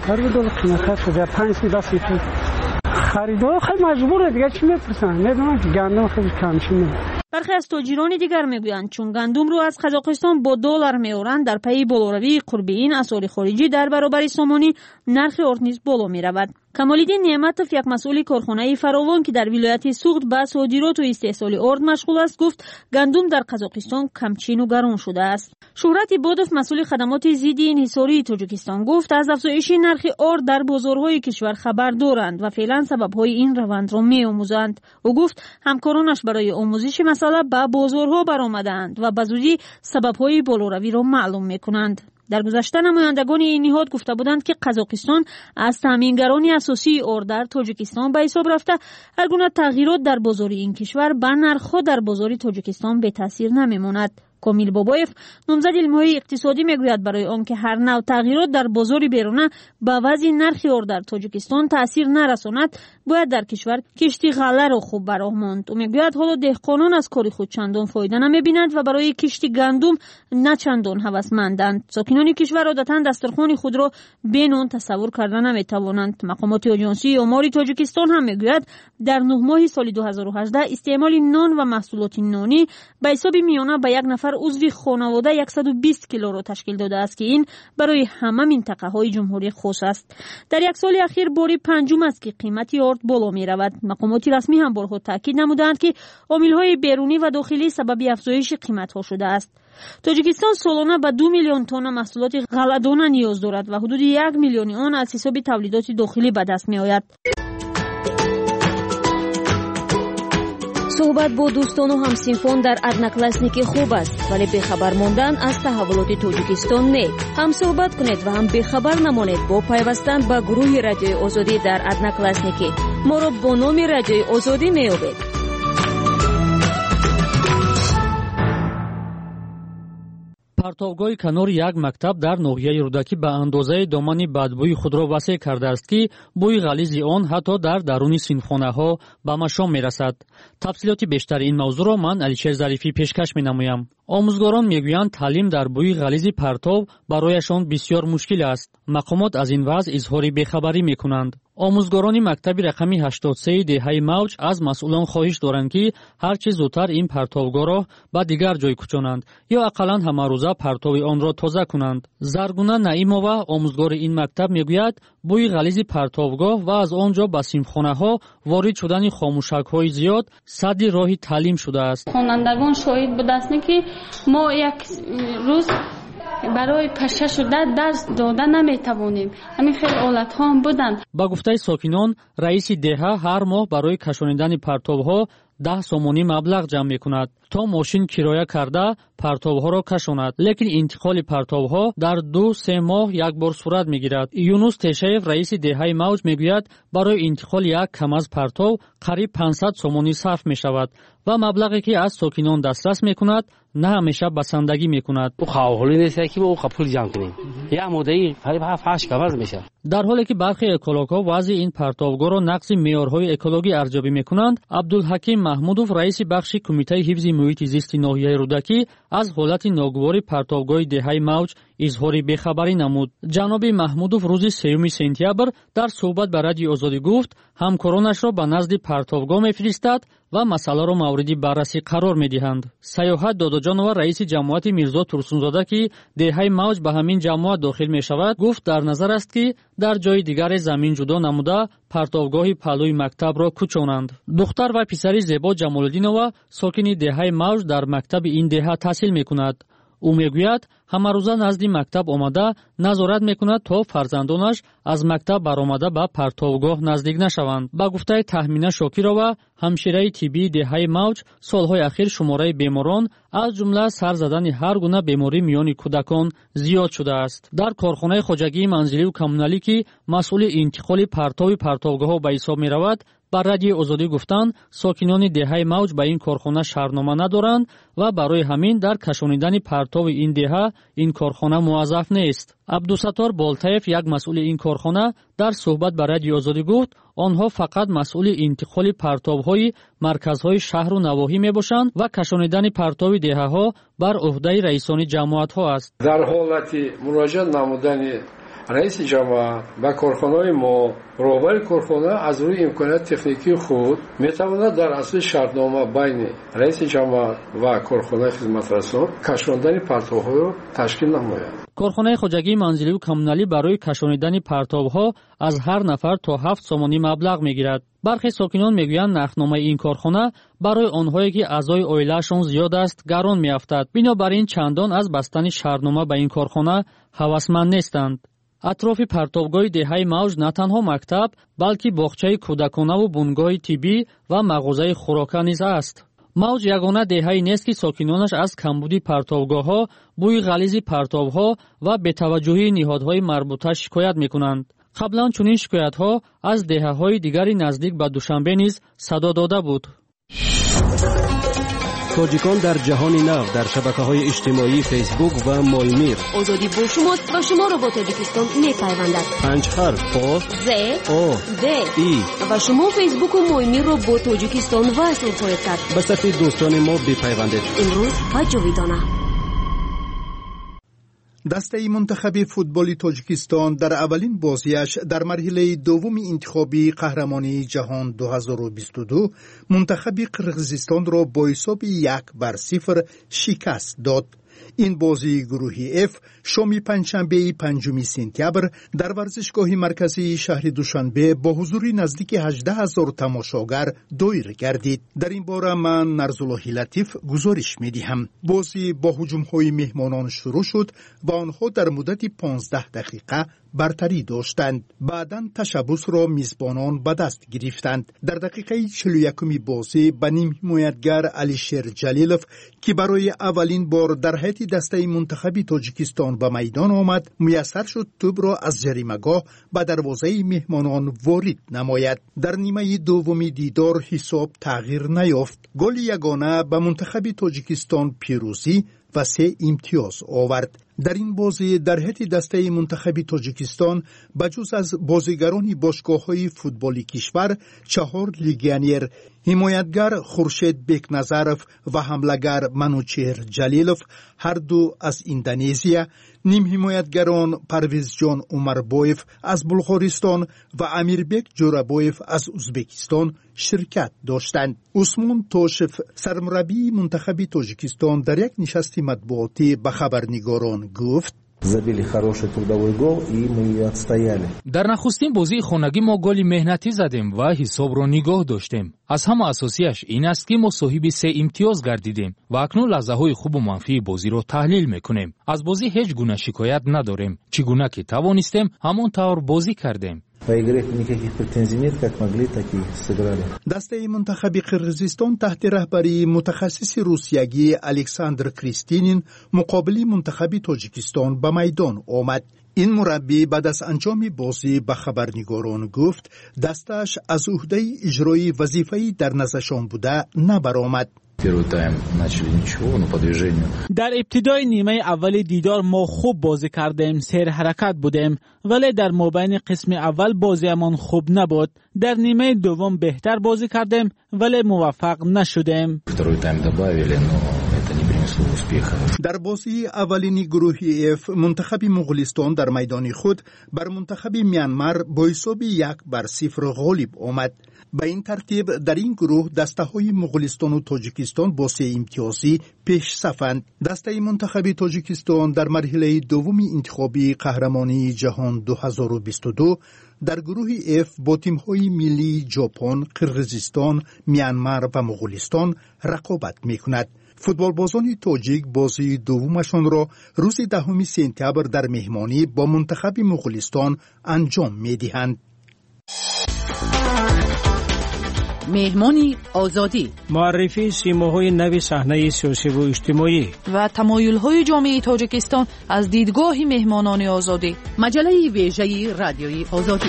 خریدار خیلی مجبوره دیگه، چی میپرسن؟ میدونن که گندم خیلی کمشونه. برخی از تاجران دیگر میگویند چون گندم رو از قزاقستان با دلار میارند، در پی بالاروی قرب این اسعار خارجی در برابر سومانی نرخ ارد نیز بالا میرود. کمال‌الدین نعمتوف یک مسئول کارخانه فراوان که در ولایت سوخت به صادرات و استحصال ارد مشغول است گفت گندم در قزاقستان کمچین و گران شده است. شهرت بادوف مسئول خدمات ضد انحصاری تاجیکستان گفت از افزایش نرخ ارد در بازارهای کشور خبر دارند و فعلا سبب‌های این روند را می‌آموزند. او گفت همکارانش برای آموزش مسئله به بازارها برآمدند و به زودی سبب‌های بالاروی را معلوم می‌کنند. در گذشته نمایندگان این نهاد گفته بودند که قزاقستان از تامینگران اساسی ارد در تاجیکستان به حساب رفته هر گونه تغییرات در بازار این کشور به نرخ‌ها در بازار تاجیکستان به تاثیر نمی‌ماند. کامیل بابایف نامزد علم‌های اقتصادی میگوید برای آنکه هر نوع تغییرات در بازار بیرونه به وضع نرخ ارد در تاجیکستان تاثیر نرساند، باید در کشور کشتی غله را خوب براه ماند. او میگوید حالا دهقانان از کار خود چندان فایده نمیبینند و برای کشتی گندم نه چندان هوسمندند. ساکنان کشور عادتاً دسترخوان خود را بی نان تصور کردن نمیتوانند. مقامات آژانسی آمار تاجیکستان هم میگوید در 9 ماه سال 2018 استعمال نان و محصولات نانی به حساب میانه به یک نفر عضو خانواده 120 کیلو را تشکیل داده است که این برای همه منطقه های جمهوری خاص است. در یک سال اخیر باری پنجم است که قیمت ارد بالا می رود. مقامات رسمی هم بارها تاکید نمودند که عامل های بیرونی و داخلی سبب افزایش قیمت ها شده است. تاجیکستان سالانه به 2 میلیون تن محصولات غله‌دانه نیاز دارد و حدود 1 میلیون آن از حساب تولیدات داخلی به دست می آید. صحبت با دوستان و همسینفان در ادناکلاسنیکی خوب است، ولی بخبر ماندن از تحولات تاجیکستان نه. هم صحبت کنید و هم بخبر نمانید با پیوستن به گروه رادیوی آزادی در ادناکلاسنیکی. ما را با نام رادیوی آزادی می‌یابید. партовгоҳи канори як мактаб дар ноҳияи рӯдакӣ ба андозаи домани бадбӯи худро васеъ кардааст ки бӯи ғализи он ҳатто дар даруни синфхонаҳо ба машом мерасад. тафсилоти бештари ин мавзӯъро ман алишер зарифӣ пешкаш менамоям. омӯзгорон мегӯянд таълим дар бӯи ғализи партов барояшон бисёр мушкил аст. мақомот аз ин вазъ изҳори бехабарӣ мекунанд. омӯзгорони мактаби рақами 83-и деҳаи мавҷ аз масъулон хоҳиш доранд ки ҳарчи зудтар ин партовгоҳро ба дигар ҷой кучонанд ё ақаллан ҳамарӯза партови онро тоза кунанд. заргуна наимова омӯзгори ин мактаб мегӯяд бӯи ғализи партовгоҳ ва аз он ҷо ба синфхонаҳо ворид шудани хомӯшакҳои зиёд садди роҳи таълим шудааст. хонандагон шоҳид будастем ки мо як рӯз барои паша шуда дарс дода наметавонем. ҳамин хеле ҳолатҳо ҳам буданд. ба гуфтаи сокинон раиси деҳа ҳар моҳ барои кашонидани партовҳо 10 сомонӣ маблағ ҷамъ мекунад то мошин кироя карда партовҳоро кашонад, лекин интиқоли партовҳо дар 2-3 моҳ як бор сурат мегирад. юнус тешаев раиси деҳаи мавҷ мегӯяд барои интиқоли як камаз партов қариб 500 сомонӣ сарф мешавад ва маблағе ки аз сокинон дастрас мекунад на ҳамеша басандагӣ мекунад. дар ҳоле ки бархи экологҳо вазъи ин партовгоҳро нақси меъёрҳои экологӣ арзёбӣ мекунанд, абдулҳаким маҳмудов раиси бахши кумитаи ҳифзи муҳити зисти ноҳияи рӯдакӣ аз ҳолати ногувори партовгоҳи деҳаи мавҷ изҳори бехабарӣ намуд. ҷаноби маҳмудов рӯзи 3 сентябр дар суҳбат ба радиои озодӣ гуфт ҳамкоронашро ба назди партовгоҳ мефиристад ва масъаларо мавриди баррасӣ қарор медиҳанд. саёҳат додоҷонова раиси ҷамоати мирзо турсунзода ки деҳаи мавҷ ба ҳамин ҷамоат дохил мешавад гуфт дар назар аст ки дар ҷои дигаре замин ҷудо намуда партовгоҳи паҳлӯи мактабро кучонанд. духтар ва писари зебо ҷамолуддинова сокини деҳаи мавҷ дар мактаби ин деҳа таҳсил мекунад. ӯ мегӯяд ҳамарӯза назди мактаб омада назорат мекунад то фарзандонаш аз мактаб баромада ба партовгоҳ наздик нашаванд. ба гуфтаи Таҳмина Шокирова, ҳамшираи тиббии деҳаи Мавҷ, солҳои ахир шумораи беморон аз ҷумла сар задани ҳар гуна беморӣ миёни кӯдакон зиёд шудааст. дар корхонаи хоҷагии манзилию коммуналӣ ки масъули интиқоли партови партовгоҳҳо ба ҳисоб меравад, ба Радиои Озодӣ гуфтанд, сокинони деҳаи Мавҷ ба ин корхона шаҳрнома надоранд ва барои ҳамин дар кашонидани партови ин деҳа ин корхона муаззаф нест. Абдусаттор Болтаев, як масъули ин корхона, дар суҳбат ба Радиои Озодӣ гуфт, онҳо фақат масъули интиқоли партовҳои марказҳои шаҳру навоҳӣ мебошанд ва кашонидани партови деҳаҳо бар уҳдаи раисони ҷамоатҳо аст. дар ҳолати муроҷиат намудани раиси ҷамоат ба корхонаи мо, роҳбари корхона аз рӯи имконияти техникии худ метавонад дар асоси шартнома байни раиси ҷамоат ва корхонаи хизматрасон кашондани партовҳоро ташкил намояд. корхонаи хоҷагии манзилию коммуналӣ барои кашонидани партовҳо аз ҳар нафар то 7 сомонӣ маблағ мегирад. бархе сокинон мегӯянд нархномаи ин корхона барои онҳое ки аъзои оилаашон зиёд аст гарон меафтад. бинобар ин чандон аз бастани шаҳрнома ба ин корхона ҳавасманд нестанд. атрофи партовгоҳи деҳаи Мавҷ на танҳо мактаб, балки боғчаи кӯдаконаву бунгоҳи тиббӣ ва мағозаи хӯрока низ аст. Мавҷ ягона деҳае нест ки сокинонаш аз камбуди партовгоҳҳо, бӯи ғализи партовҳо ва бетаваҷҷӯҳии ниҳодҳои марбута шикоят мекунанд. қаблан чунин шикоятҳо аз деҳаҳои дигари наздик ба Душанбе низ садо дода буд. тоҷикон дар ҷаҳони нав дар шабакаҳои иҷтимоии фейсбук ва молмир. озодӣ бо шумост ва шуморо бо Тоҷикистон мепайвандад. 5 ҳарф о з о д и ва шумо фейсбуку молмирро бо Тоҷикистон васл хоҳед кард. ба сафи дӯстони мо бипайвандед. имрӯз ва ҷовидона. дастаи мунтахаби футболи Тоҷикистон дар аввалин бозиаш дар марҳилаи дуввуми интихоби қаҳрамонии ҷаҳон 2022 мунтахаби Қирғизистонро бо ҳисоби 1-0 шикаст дод. ин бозии гурӯҳи F шоми панҷшанбеи 5 сентябр дар варзишгоҳи марказии шаҳри Душанбе бо ҳузури наздики 18,000 тамошогар доир гардид. дар ин бора ман Нарзуллоҳи Латиф гузориш медиҳам. бозӣ бо ҳуҷумҳои меҳмонон шурӯъ шуд ва онҳо дар муддати 15 дақиқа бартарӣ доштанд. баъдан ташаббусро мизбонон ба даст гирифтанд. дар дақиқаи 41 бозӣ ба нимҳимоятгар Алишер Ҷалилов, ки барои аввалин бор дар ҳайати дастаи мунтахаби Тоҷикистон ба майдон омад, муяссар шуд тӯбро аз ҷаримагоҳ ба дарвозаи меҳмонон ворид намояд. дар нимаи дуввуми дидор ҳисоб тағйир наёфт. голи ягона ба мунтахаби Тоҷикистон пирӯзӣ ва 3 имтиёз овард. дар ин бозӣ дар ҳайати дастаи мунтахаби Тоҷикистон ба ҷуз аз бозигарони бошгоҳҳои футболи кишвар 4 легионер, ҳимоятгар Хуршед Бекназаров ва ҳамлагар Манучеҳр Ҷалилов ҳарду аз Индонезия, нимҳимоятгарон Парвизҷон Умарбоев аз Булғористон ва Амирбек Ҷӯрабоев аз Узбекистон ширкат доштанд. Усмон Тошев, сармураббии мунтахаби Тоҷикистон, дар як нишасти матбуотӣ ба хабарнигорон гуфт: забили хороший трудовой гол и мы ее отстояли. дар нахустин бозии хонагӣ мо голи меҳнатӣ задем ва ҳисобро нигоҳ доштем. аз ҳама асосияш ин аст ки мо соҳиби 3 имтиёз гардидем ва акнун лаҳзаҳои хубу манфии бозиро таҳлил мекунем. аз бозӣ ҳеҷ гуна шикоят надорем. чӣ гуна ки тавонистем ҳамон тавр бозӣ кардем. По игре никаких претензий нет, как могли, так и сыграли. дастаи мунтахаби Қирғизистон таҳти раҳбарии мутахассиси русиягӣ Александр Кристинин муқобили мунтахаби Тоҷикистон ба майдон омад. ин мураббӣ баъд аз анҷоми бозӣ ба хабарнигорон гуфт, дастааш аз уҳдаи иҷрои вазифаи дар назаршон буда набаромад. Первый тайм начали ничего, но по движению. در ابتدای نیمه اول دیدار ما خوب بازی کردیم، سیر حرکت بودیم، ولی در مابین قسم اول بازیمان خوب نبود. در نیمه دوم بهتر بازی کردیم ولی موفق نشدیم. Второй тайм добавили, но это не принесло успеха. در بازی اولین گروهی F منتخب مغولستان در میدان خود بر منتخب میانمار با حساب 1-0 غالب آمد. به این ترتیب در این گروه دسته‌های مغولستان و تاجیکستان با 3 امتیازی پیش صفند. دسته منتخب تاجیکستان در مرحله دوم انتخابی قهرمانی جهان 2022 در گروه F با تیم‌های ملی ژاپن، قرقیزستان، میانمار و مغولستان رقابت می‌کند. فوتبالبازان تاجیک بازی دومشان را روز 10 سپتامبر در مهمانی با منتخب مغولستان انجام می‌دهند. مهمانی آزادی، معرفی سیماهای نوی صحنه سیاسی و اجتماعی و تمایل‌های جامعه تاجیکستان از دیدگاه مهمانان آزادی. مجله ویژه رادیوی آزادی.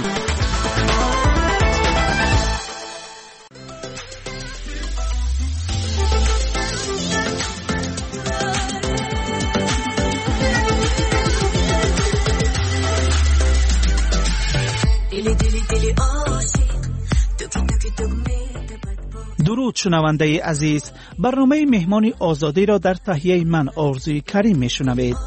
درود شنونده عزیز، برنامه مهمان آزادی را در تهیه من آرزوی کریم میشنوید.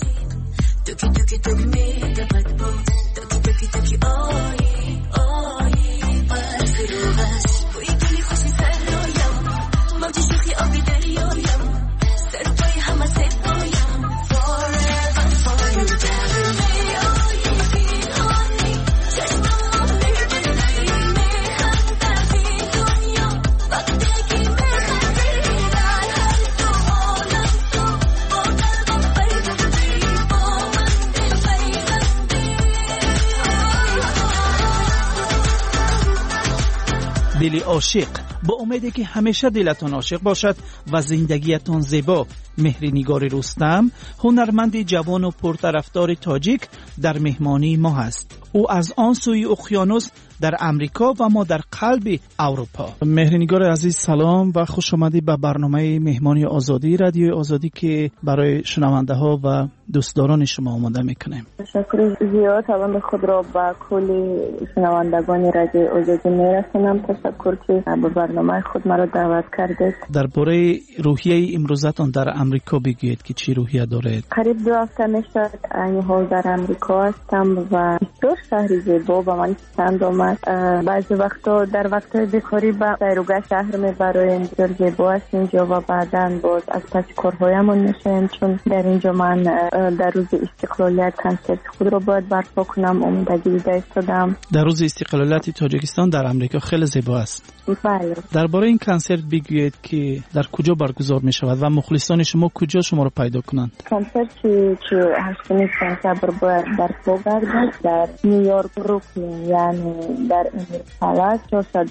دل عاشق، با امیدی که همیشه دلتان عاشق باشد و زندگیتان زیبا. مهرنگار رستم، هنرمند جوان و پرطرفدار تاجیک، در مهمانی ما هست. او از آن سوی اقیانوس در امریکا و ما در قلب اروپا. مهرنگار عزیز سلام و خوش آمدید به برنامه مهمانی آزادی رادیو آزادی که برای شنونده ها و دوستداران شما آماده میکنیم. تشکر زیاد به خود را با کل شنوندگان رادیو آزادی میرسونم. تشکر که به برنامه خود مرا دعوت کردید. درباره روحیه امروزتان در امریکا بگویید که چی روحیه دارید؟ قریب 2 هفته میشه این حال در امریکا هستم و بسیار شهری زیبا و من پسند آمد. بعضی وقتا در وقتهای بیکاری به سیروگاه شهر میبرایم. بسیار زیبا است اینجا و بعداً باز از پس کارهایمون میشیم، چون در اینجا من در روز استقلالیت کنسرت خود را باید برپا کنم. امیدواری ایستادم. در روز استقلالیت تاجیکستان در امریکا خیلی زیبا است. بله. درباره این کنسرت بگویید که در کجا برگزار می شود و مخلصان شما کجا شما را پیدا کنند؟ کنسرت که 8 سپتامبر باید برپا گردد در نیویورک بروکلین، یعنی در پالاس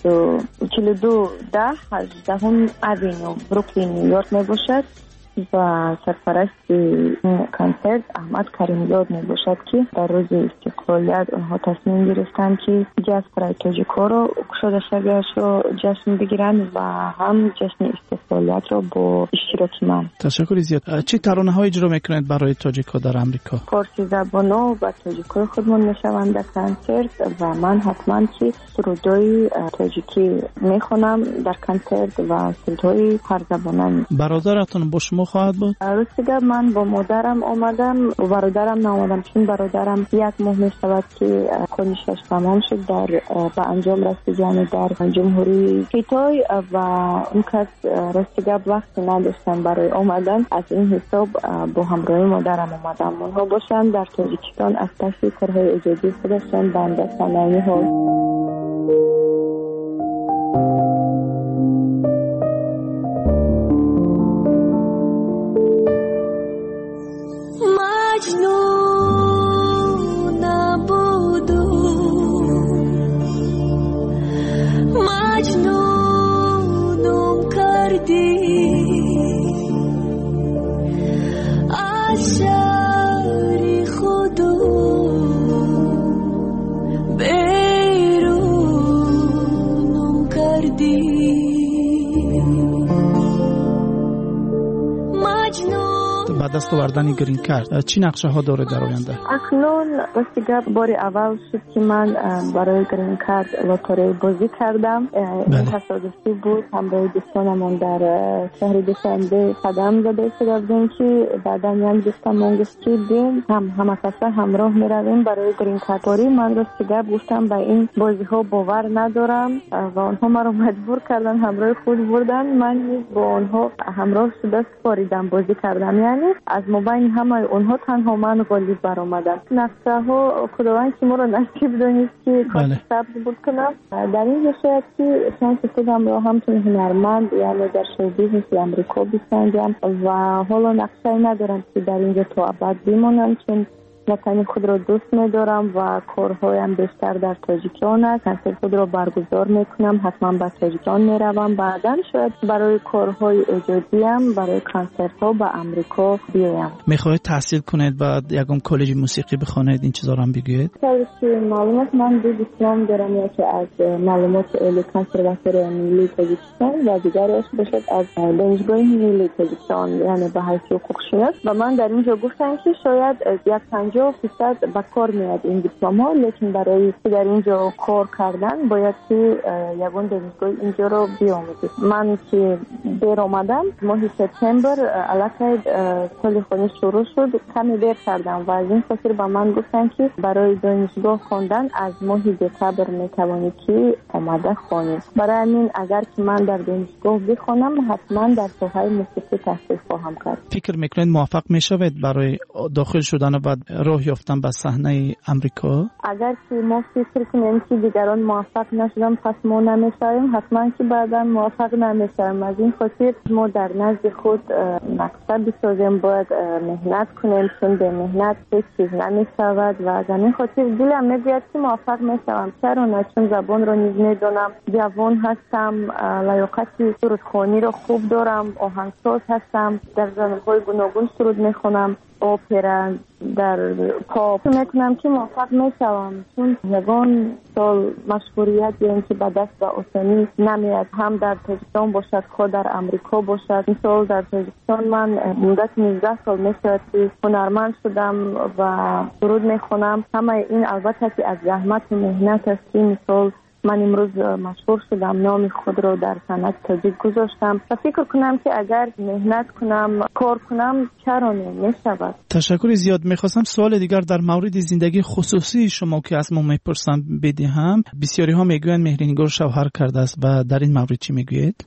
442 18 اوینیو بروکلین نیویورک می باشد و سرپرست کنسرت احمد کریمزاد می باشد که در روز استقلالیت آنها تصمیم گرفتند که جشن برای تاجیک‌ها را گشوده شویش را جشن بگیرند و هم جشن استقلالیت را با اشتراک من. تشکر زیاد. چه ترانه‌های اجرا میکنید برای تاجیک‌ها در امریکا؟ فارسی زبان‌ها و تاجیک‌های خودمان میشوند در کنسرت و من حتما که سرودهای تاجیکی میخوانم در کنسرت و سرودهای هر زبانه. برادرتون با شما خواهد بود؟ راستی من با مادرم آمدم، با برادرم نآمدم چون برادرم 1 ماه میشود که کنشش تمام شد در به انجام رسید، یعنی در جمهوری کیتای و اون کس راستی وقت نداشتن برای آمدن. از این حساب با همراهی مادرم آمدم. اونها باشن در تاجیکستان از پس کارهای ایجادی خودشان بنده صنایع ها. دست آوردن گرین کارت چی نقشه ها داره در آینده؟ اکنون واسه بار اول شد که من برای گرین کارت لاتاری بازی کردم. این تصادفی بود. همراه دوستانمون در شهر دوشنبه قدم زده شدیم که بعدا یک دوستمون گفت که بیم همه کسا همراه میرویم برای گرین کارت باری. من راستی گفتم به این بازی ها باور ندارم و آنها مرا مجبور کردن همراه خود بردن. من با آنها همراه شده سپاریدم بازی کردم. یعنی از مابین همه اونها تنها من غالب برآمدم. نقشه ها خداوند که ما رو نصیب دانست که کار سبز بود کنم. در این شاید که شانس خودم رو همچون هنرمند یعنی در شو بیزنس امریکا بسنجم و حالا نقشه ندارم که در اینجا تا ابد بمانم، چون وطن خود را دوست می‌دارم و کارهایم بیشتر در تاجیکستان است. کنسرت خود را برگزار می‌کنم، حتما به تاجیکستان می‌روم. بعداً شاید برای کارهای ایجادیم برای کنسرت‌ها به امریکا بیایم. می‌خواهید تحصیل کنید و یکم کالج موسیقی بخوانید، این چیزا رو هم بگویید؟ معلومات من دو دیپلم دارم، یکی از معلومات عالی کنسرواتوری ملی تاجیکستان و دیگرش باشد از دانشگاه ملی تاجیکستان یعنی به حیث حقوق‌شناس. و من در اینجا گفتم که شاید 50% به کار میاد این دیپلم ها، لیکن برای در اینجا کار کردن باید که یگان دانشگاه اینجا رو بیاموزید. من که دیر آمدم ماه سپتامبر علاقه سال خونی شروع شد، کمی دیر کردم و از این خاطر به من گفتن که برای دانشگاه خواندن از ماه دسامبر میتوانی که آماده خوانی. برای همین اگر که من در دانشگاه بخوانم حتما در ساحه موسیقی تحصیل خواهم کرد. فکر میکنید موفق میشوید برای داخل شدن و راه یافتن به صحنه امریکا؟ اگر که ما فکر کنیم که دیگران موفق نشدن پس ما نمیشویم، حتما که بعدا موفق نمیشویم. از این خاطر ما در نزد خود مقصد بسازیم، باید مهنت کنیم، چون به مهنت هیچ چیز نمیشود و از این خاطر دلم میگوید که موفق میشوم. چرا نه؟ چون زبان رو نیز میدونم، جوان هستم، لیاقت سرودخوانی رو خوب دارم، آهنگساز هستم، در ژانرهای گوناگون سرود میخونم، اپرا، در پاپ. میتونم که موفق میشوم، چون یگان سال مشهوریت یعنی که به دست و آسانی نمیاد، هم در تاجیکستان باشد خود در امریکا باشد. مثال در تاجیکستان من مدت 19 سال میشد که هنرمند شدم و سرود میخونم. همه این البته که از زحمت و مهنت است. مثال من امروز مشهور شدم، نام خود رو در صنعت تاجیک گذاشتم و فکر کنم که اگر مهنت کنم، کار کنم، چرا نمیشود. تشکر زیاد. میخواستم سوال دیگر در مورد زندگی خصوصی شما که از ما میپرسم بدهم. بسیاری ها میگویند مهرنگار شوهر کرده است و در این مورد چی میگویید؟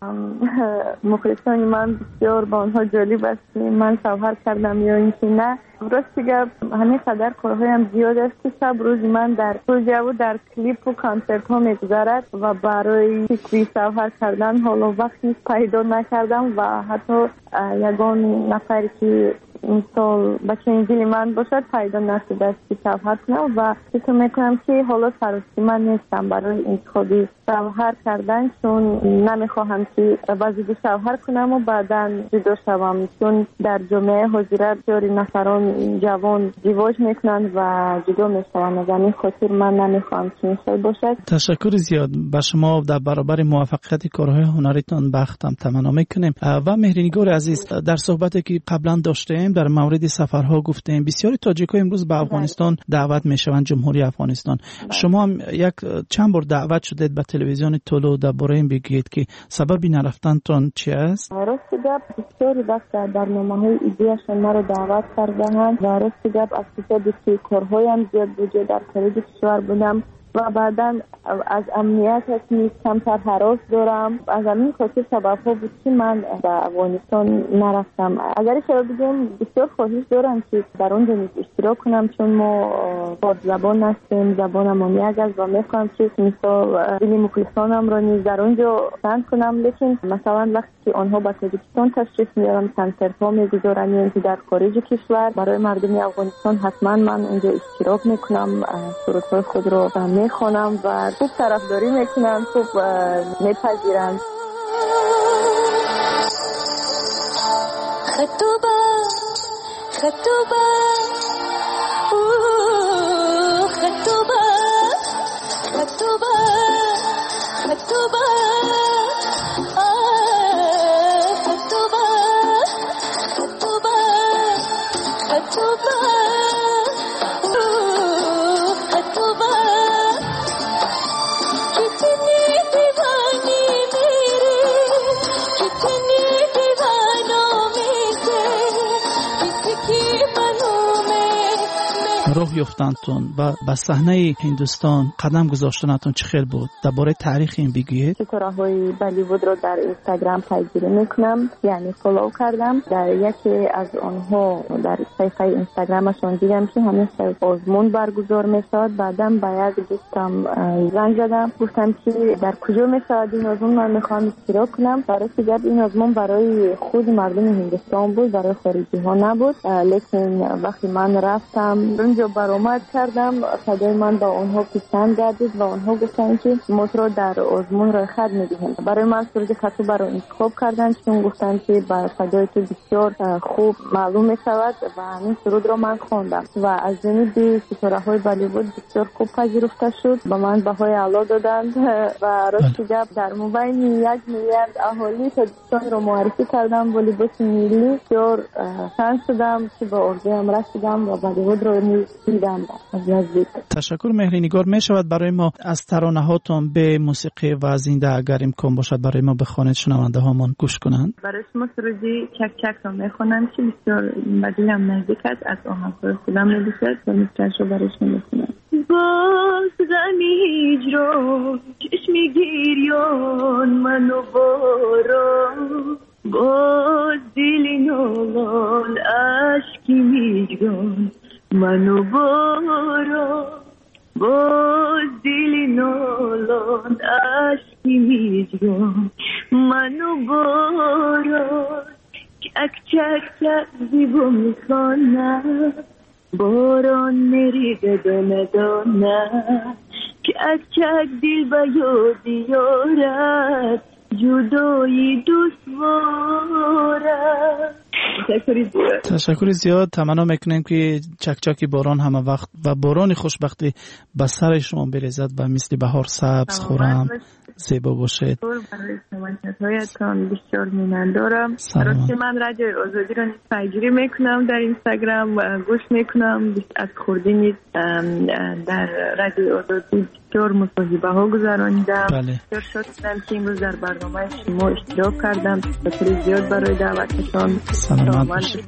مخلصان من بسیار با آنها جالب است من شوهر کردم یا اینکه نه. راستی گپ همین قدر کارهایم زیاد است که شب روز من در پروژه و در کلیپ و کنسرت ها میگذرد و برای فکری شوهر کردن حالا وقتی پیدا نکردم و حتی یگان نفری که مثال بچه انجیلی من باشد پیدا نشده است که شوهر کنم و فکر میکنم که حالا سراستی من نیستم برای انتخابی شوهر کردن، چون نمیخواهم که وزید شوهر کنم و بعدا جدا شوم، چون در جامعه حاضره بسیاری نفران جوان ازدواج میکنند و جدا میشوند. از این خاطر من نمیخواهم که این باشد. تشکر زیاد. به شما در برابر موفقیت کارهای هنریتان بختم تمنا میکنیم. و مهرنگار عزیز، در صحبتی که قبلا داشتیم در مورد سفرها گفتیم بسیاری تاجیک‌ها امروز به افغانستان دعوت میشوند، جمهوری افغانستان. شما هم چند بار دعوت شدید به تلویزیون تولو، درباره این بگید که سبب نرفتنتان چی است؟ راست گپ بسیاری وقت در برنامه‌های ایدیاشون مرا دعوت کردند و راست گپ از خاطر که کارهایم زیاد بود در خارج کشور بودم و بعدا از امنیت نیز کمتر هراس دارم. از همین خاطر سبب‌ها بود که من به افغانستان نرفتم. اگر چرا بگم بسیار خواهش دارم که در اونجا نیز اشتراک کنم، چون ما با زبان هستیم، زبانم هم یک است و میخوام که مثال دلی مخلصانم را نیز در اونجا سند کنم. لیکن مثلا وقتی که آنها به تاجیکستان تشریف میارن، کنسرت‌ها میگذارن یعنی در خارج کشور، برای مردم افغانستان حتما من اونجا اشتراک میکنم، سرودهای خود را میخونم و خوب طرفداری میکنن، خوب میپذیرن. خطوبه خطوبه خطوبه خطوبه خطوبه خطوبه خطوبه خطوبه راه یافتنتون و به صحنه هندوستان قدم گذاشتنتون چه خیلی بود؟ درباره تاریخ این بگویید. ستاره‌های بالیوود رو در اینستاگرام پیگیری میکنم، یعنی فالو کردم. در یکی از آنها در صفحه اینستاگرامشون دیدم که همیشه آزمون برگزار میشد. بعدم با یک دوستم زنگ زدم، گفتم که در کجا میشد این آزمون، من میخوام اشتراک کنم. برای که این آزمون برای خود مردم هندوستان بود، برای خارجی ها نبود. لیکن وقتی من رفتم اونجا برآمد کردم، صدای من با اونها پسند گردید و اونها گفتن که ما رو در آزمون رای خط میدیم. برای من سرود خطو برای انتخاب کردن، چون گفتن که با صدای تو بسیار خوب معلوم میشود و همین سرود رو من خواندم و از جانب ستاره‌های بالیوود بسیار خوب پذیرفته شد. با من بهای اعلی دادند و راست گپ در مبین 1 میلیارد اهالی تاجیکستان رو معرفی کردم با لباس ملی. بسیار شانس شدم که به ارزویم رسیدم و بالیوود رو دیدم از نزدیک. تشکر مهرینگار. می شود برای ما از ترانه هاتون به موسیقی و زنده اگر امکان باشد برای ما بخوانید، شنونده هامون گوش کنند؟ برای شما سرودی چک چک رو میخونم که بسیار به دلم نزدیک است، از آهنگ‌های خودم می‌باشد و می‌تونم رو برای شما بخونم. باز غمی هجران چشمی گریان منو باران، باز دل نالان اشکی میگان منو باران، باز دل نالان اشکی میگان منو باران. چک چک چک زیبا میخوانم باران میریده دانه دانه، چک چک دل به یاد یارد جدایی دشواره. تشکر زیاد. تمنا میکنیم که چکچکی باران همه وقت و باران خوشبختی به سر شما بریزد و مثل بهار سبز خورم زیبا باشید. برای سماجت‌هایتان بسیار مینندارم. راستی من رادیو آزادی را پیگیری میکنم در اینستاگرام و گوش میکنم. از خوردنی در رادیو آزادی بسیار مصاحبه ها گذرانیدم. بسیار شاد شدم که این روز در برنامه شما اشتراک کردم. تشکر زیاد برای دعوتتان. سلامت باشید.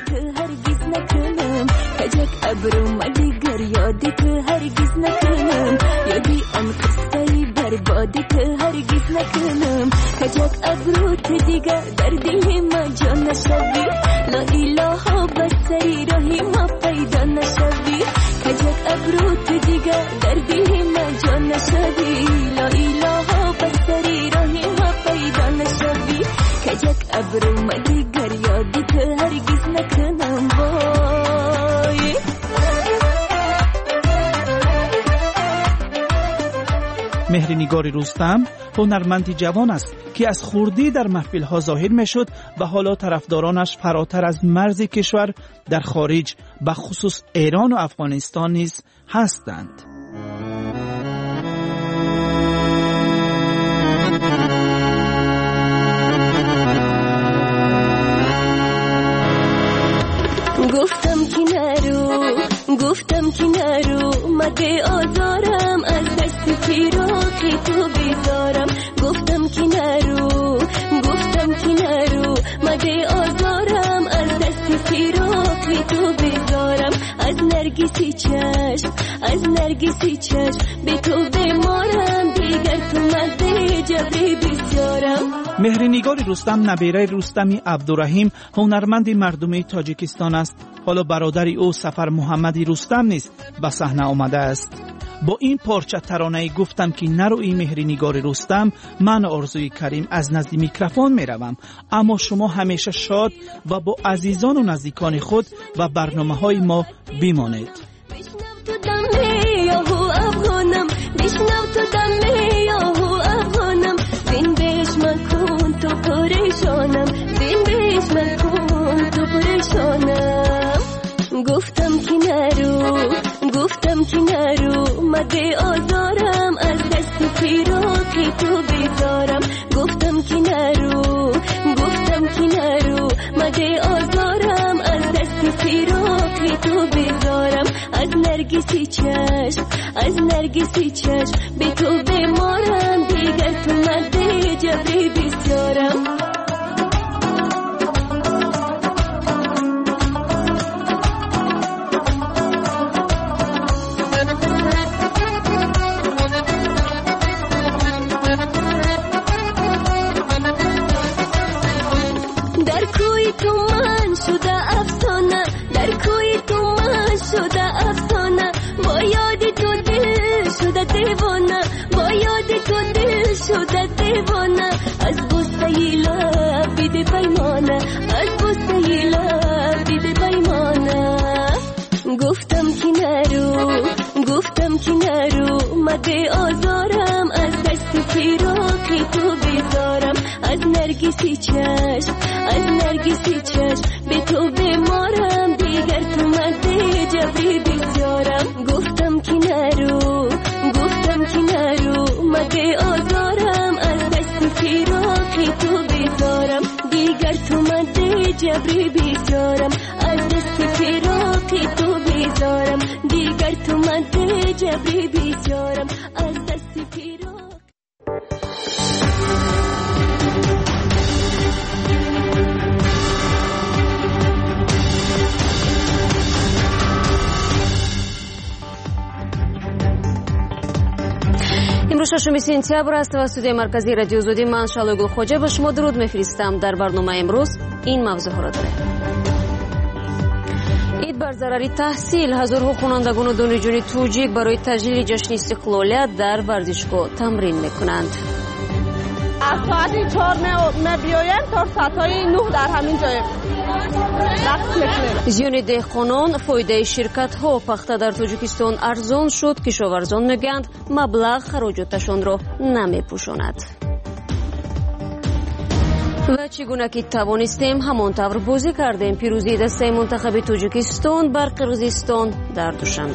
کجک ابرو مدیگر یادی که هرگز نکنم، یادی آن قصه‌ای بربادی که هرگز نکنم. کجک ابرو تو دیگر در دل ما جا نشوی، لا اله بسری راهی ما پیدا نشوی. کجک ابرو تو دیگر در دل ما جا نشوی، لا اله بسری راهی ما پیدا نشوی. کجک ابرو مدیگر یادی که هرگز نکنم. مهرنگار رستم هنرمندی جوان است که از خردی در محفل‌ها ظاهر می‌شد و حالا طرفدارانش فراتر از مرز کشور در خارج به خصوص ایران و افغانستان نیز هستند. گفتم که نرو مده آزارم، از دست فراقی تو بیزارم. گفتم که نرو مده آزارم، از دست فراقی تو بیزارم. از نرگسی چشم به تو بمارم، دیگر تو مزه جبری بسیارم. مهرنگار رستم نبیره رستمی عبدالرحیم هنرمند مردمی تاجیکستان است. حالا برادر او سفر محمدی رستم نیز به صحنه آمده است. با این پارچه ترانه گفتم که نروی مهرنگار رستم، من آرزوی کریم از نزد میکروفون میروم، اما شما همیشه شاد و با عزیزان و نزدیکان خود و برنامه‌های ما بمانید. گفتم که نرو مده آزارم، از دست فراقی تو بیزارم. گفتم که نرو مده آزارم، از دست فراقی تو بیزارم. از نرگسی چشم به تو بمارم، دیگر تو مده جبری بسیارم. دیوانه از بوسه لب بیده پیمانه از بوسه لب بیده پیمانه گفتم که نرو مده آزارم از دست فراقی تو بیزارم از نرگسی چشم به تو بیمارم دیگر تو مده جبری بسیارم گفتم که نرو مده آزارم از دست فراقی تو بیزارم دیگر تو مده جبری بسیارم از دست فراقی تو بیزارم دیگر تو مده جبری بسیارم از دست فراق امروز 6 سپتامبر است و استودیوی مرکزی رادیو آزادی من شالوی گلخوجه به شما درود میفرستم. در برنامه امروز این موضوع را داریم. عید بر ضرر تحصیل، هزارها خوانندگان و دانشجویان توجیک برای تجلیل جشن استقلالیت در ورزشگاه تمرین میکنند. از ساعت 4 بیایند تا ساعت 9 در همین جای رقص میکنیم. زیان دهقانان، فایده شرکت ها پخته در تاجیکستان ارزان شد. کشاورزان میگویند مبلغ خراجاتشان را نمیپوشاند. و چگونه که توانستیم همانطور بازی کردیم. پیروزی دسته منتخب تاجیکستان بر قرقیزستان در دوشنبه.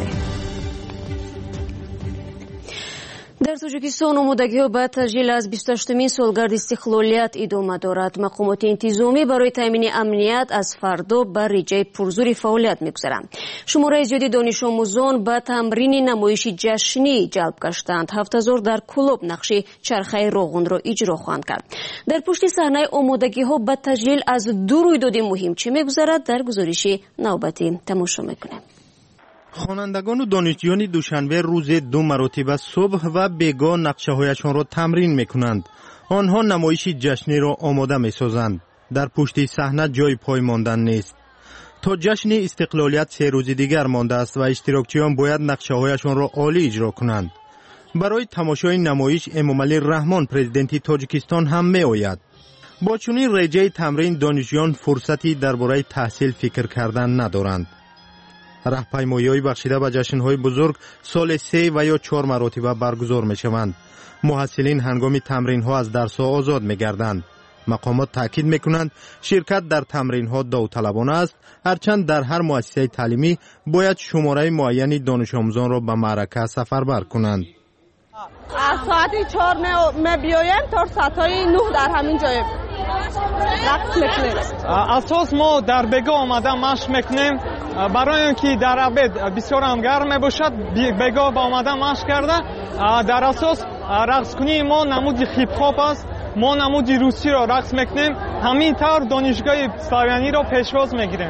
در تاجیکستان آمادگی‌ها به تجلیل از 28مین سالگرد استقلالیت ادامه دارد. مقامات انتظامی برای تامین امنیت از فردا بر رجای پرزور فعالیت می‌گذارند. شماره زیادی دانش آموزان به تمرین نمایش جشنی جلب گشتند. 7000 در کلوب نقش چرخه روغن را اجرا خواهند کرد. در پشت صحنه آمادگی‌ها به تجلیل از دو رویداد مهم چه می‌گذرد در گزارش نوبتی تماشا می‌کنیم. خوانندگان و دانشجویان دوشنبه روز 2 مرتبه صبح و بیگاه نقشه‌هایشان را تمرین می‌کنند. آنها نمایش جشنی را آماده می‌سازند. در پشت صحنه جای پای ماندن نیست. تا جشن استقلالیت 3 روز دیگر مانده است و اشتراکچیان باید نقشه‌هایشان را عالی اجرا کنند. برای تماشای نمایش امامعلی رحمان پرزیدنت تاجیکستان هم می‌آید. با چنین رجای تمرین دانشجویان فرصتی درباره تحصیل فکر کردن ندارند. راهپیمایی‌های بخشیده به جشن‌های بزرگ سال 3 و یا 4 مرتبه برگزار می‌شوند. محصلین هنگام تمرین‌ها از درس‌ها آزاد می‌گردند. مقامات تاکید می‌کنند شرکت در تمرین‌ها داوطلبانه است، هرچند در هر مؤسسه تعلیمی باید شماره معینی دانش آموزان را به معرکه سفربر کنند. از ساعت 4 بیایند تا ساعت 9 در همین جای رقص میکنیم. اساس ما در بگاه آمده مشق میکنیم برای اینکه در عبد بسیار هم گرم باشد. بگاه با آمده مشق کرده. در اساس رقص کنی ما نمود هیپ هاپ است. ما نمود روسی را رقص میکنیم. همین طور دانشگاه سلاویانی را پیشواز میگیریم.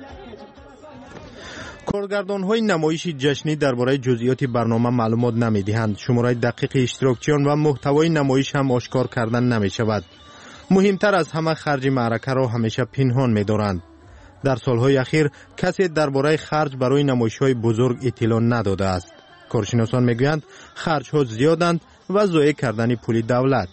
کارگردان‌های نمایش جشنی درباره جزئیات برنامه معلومات نمی‌دهند. شماره دقیق اشتراکچیان و محتوای نمایش هم آشکار کردن نمی‌شود. مهمتر از همه خرج معرکه را همیشه پنهان می‌دارند. در سالهای اخیر کسی درباره خرج برای نمایش‌های بزرگ اطلاع نداده است. کارشناسان می‌گویند خرج‌ها زیادند و ضایع کردن پول دولت.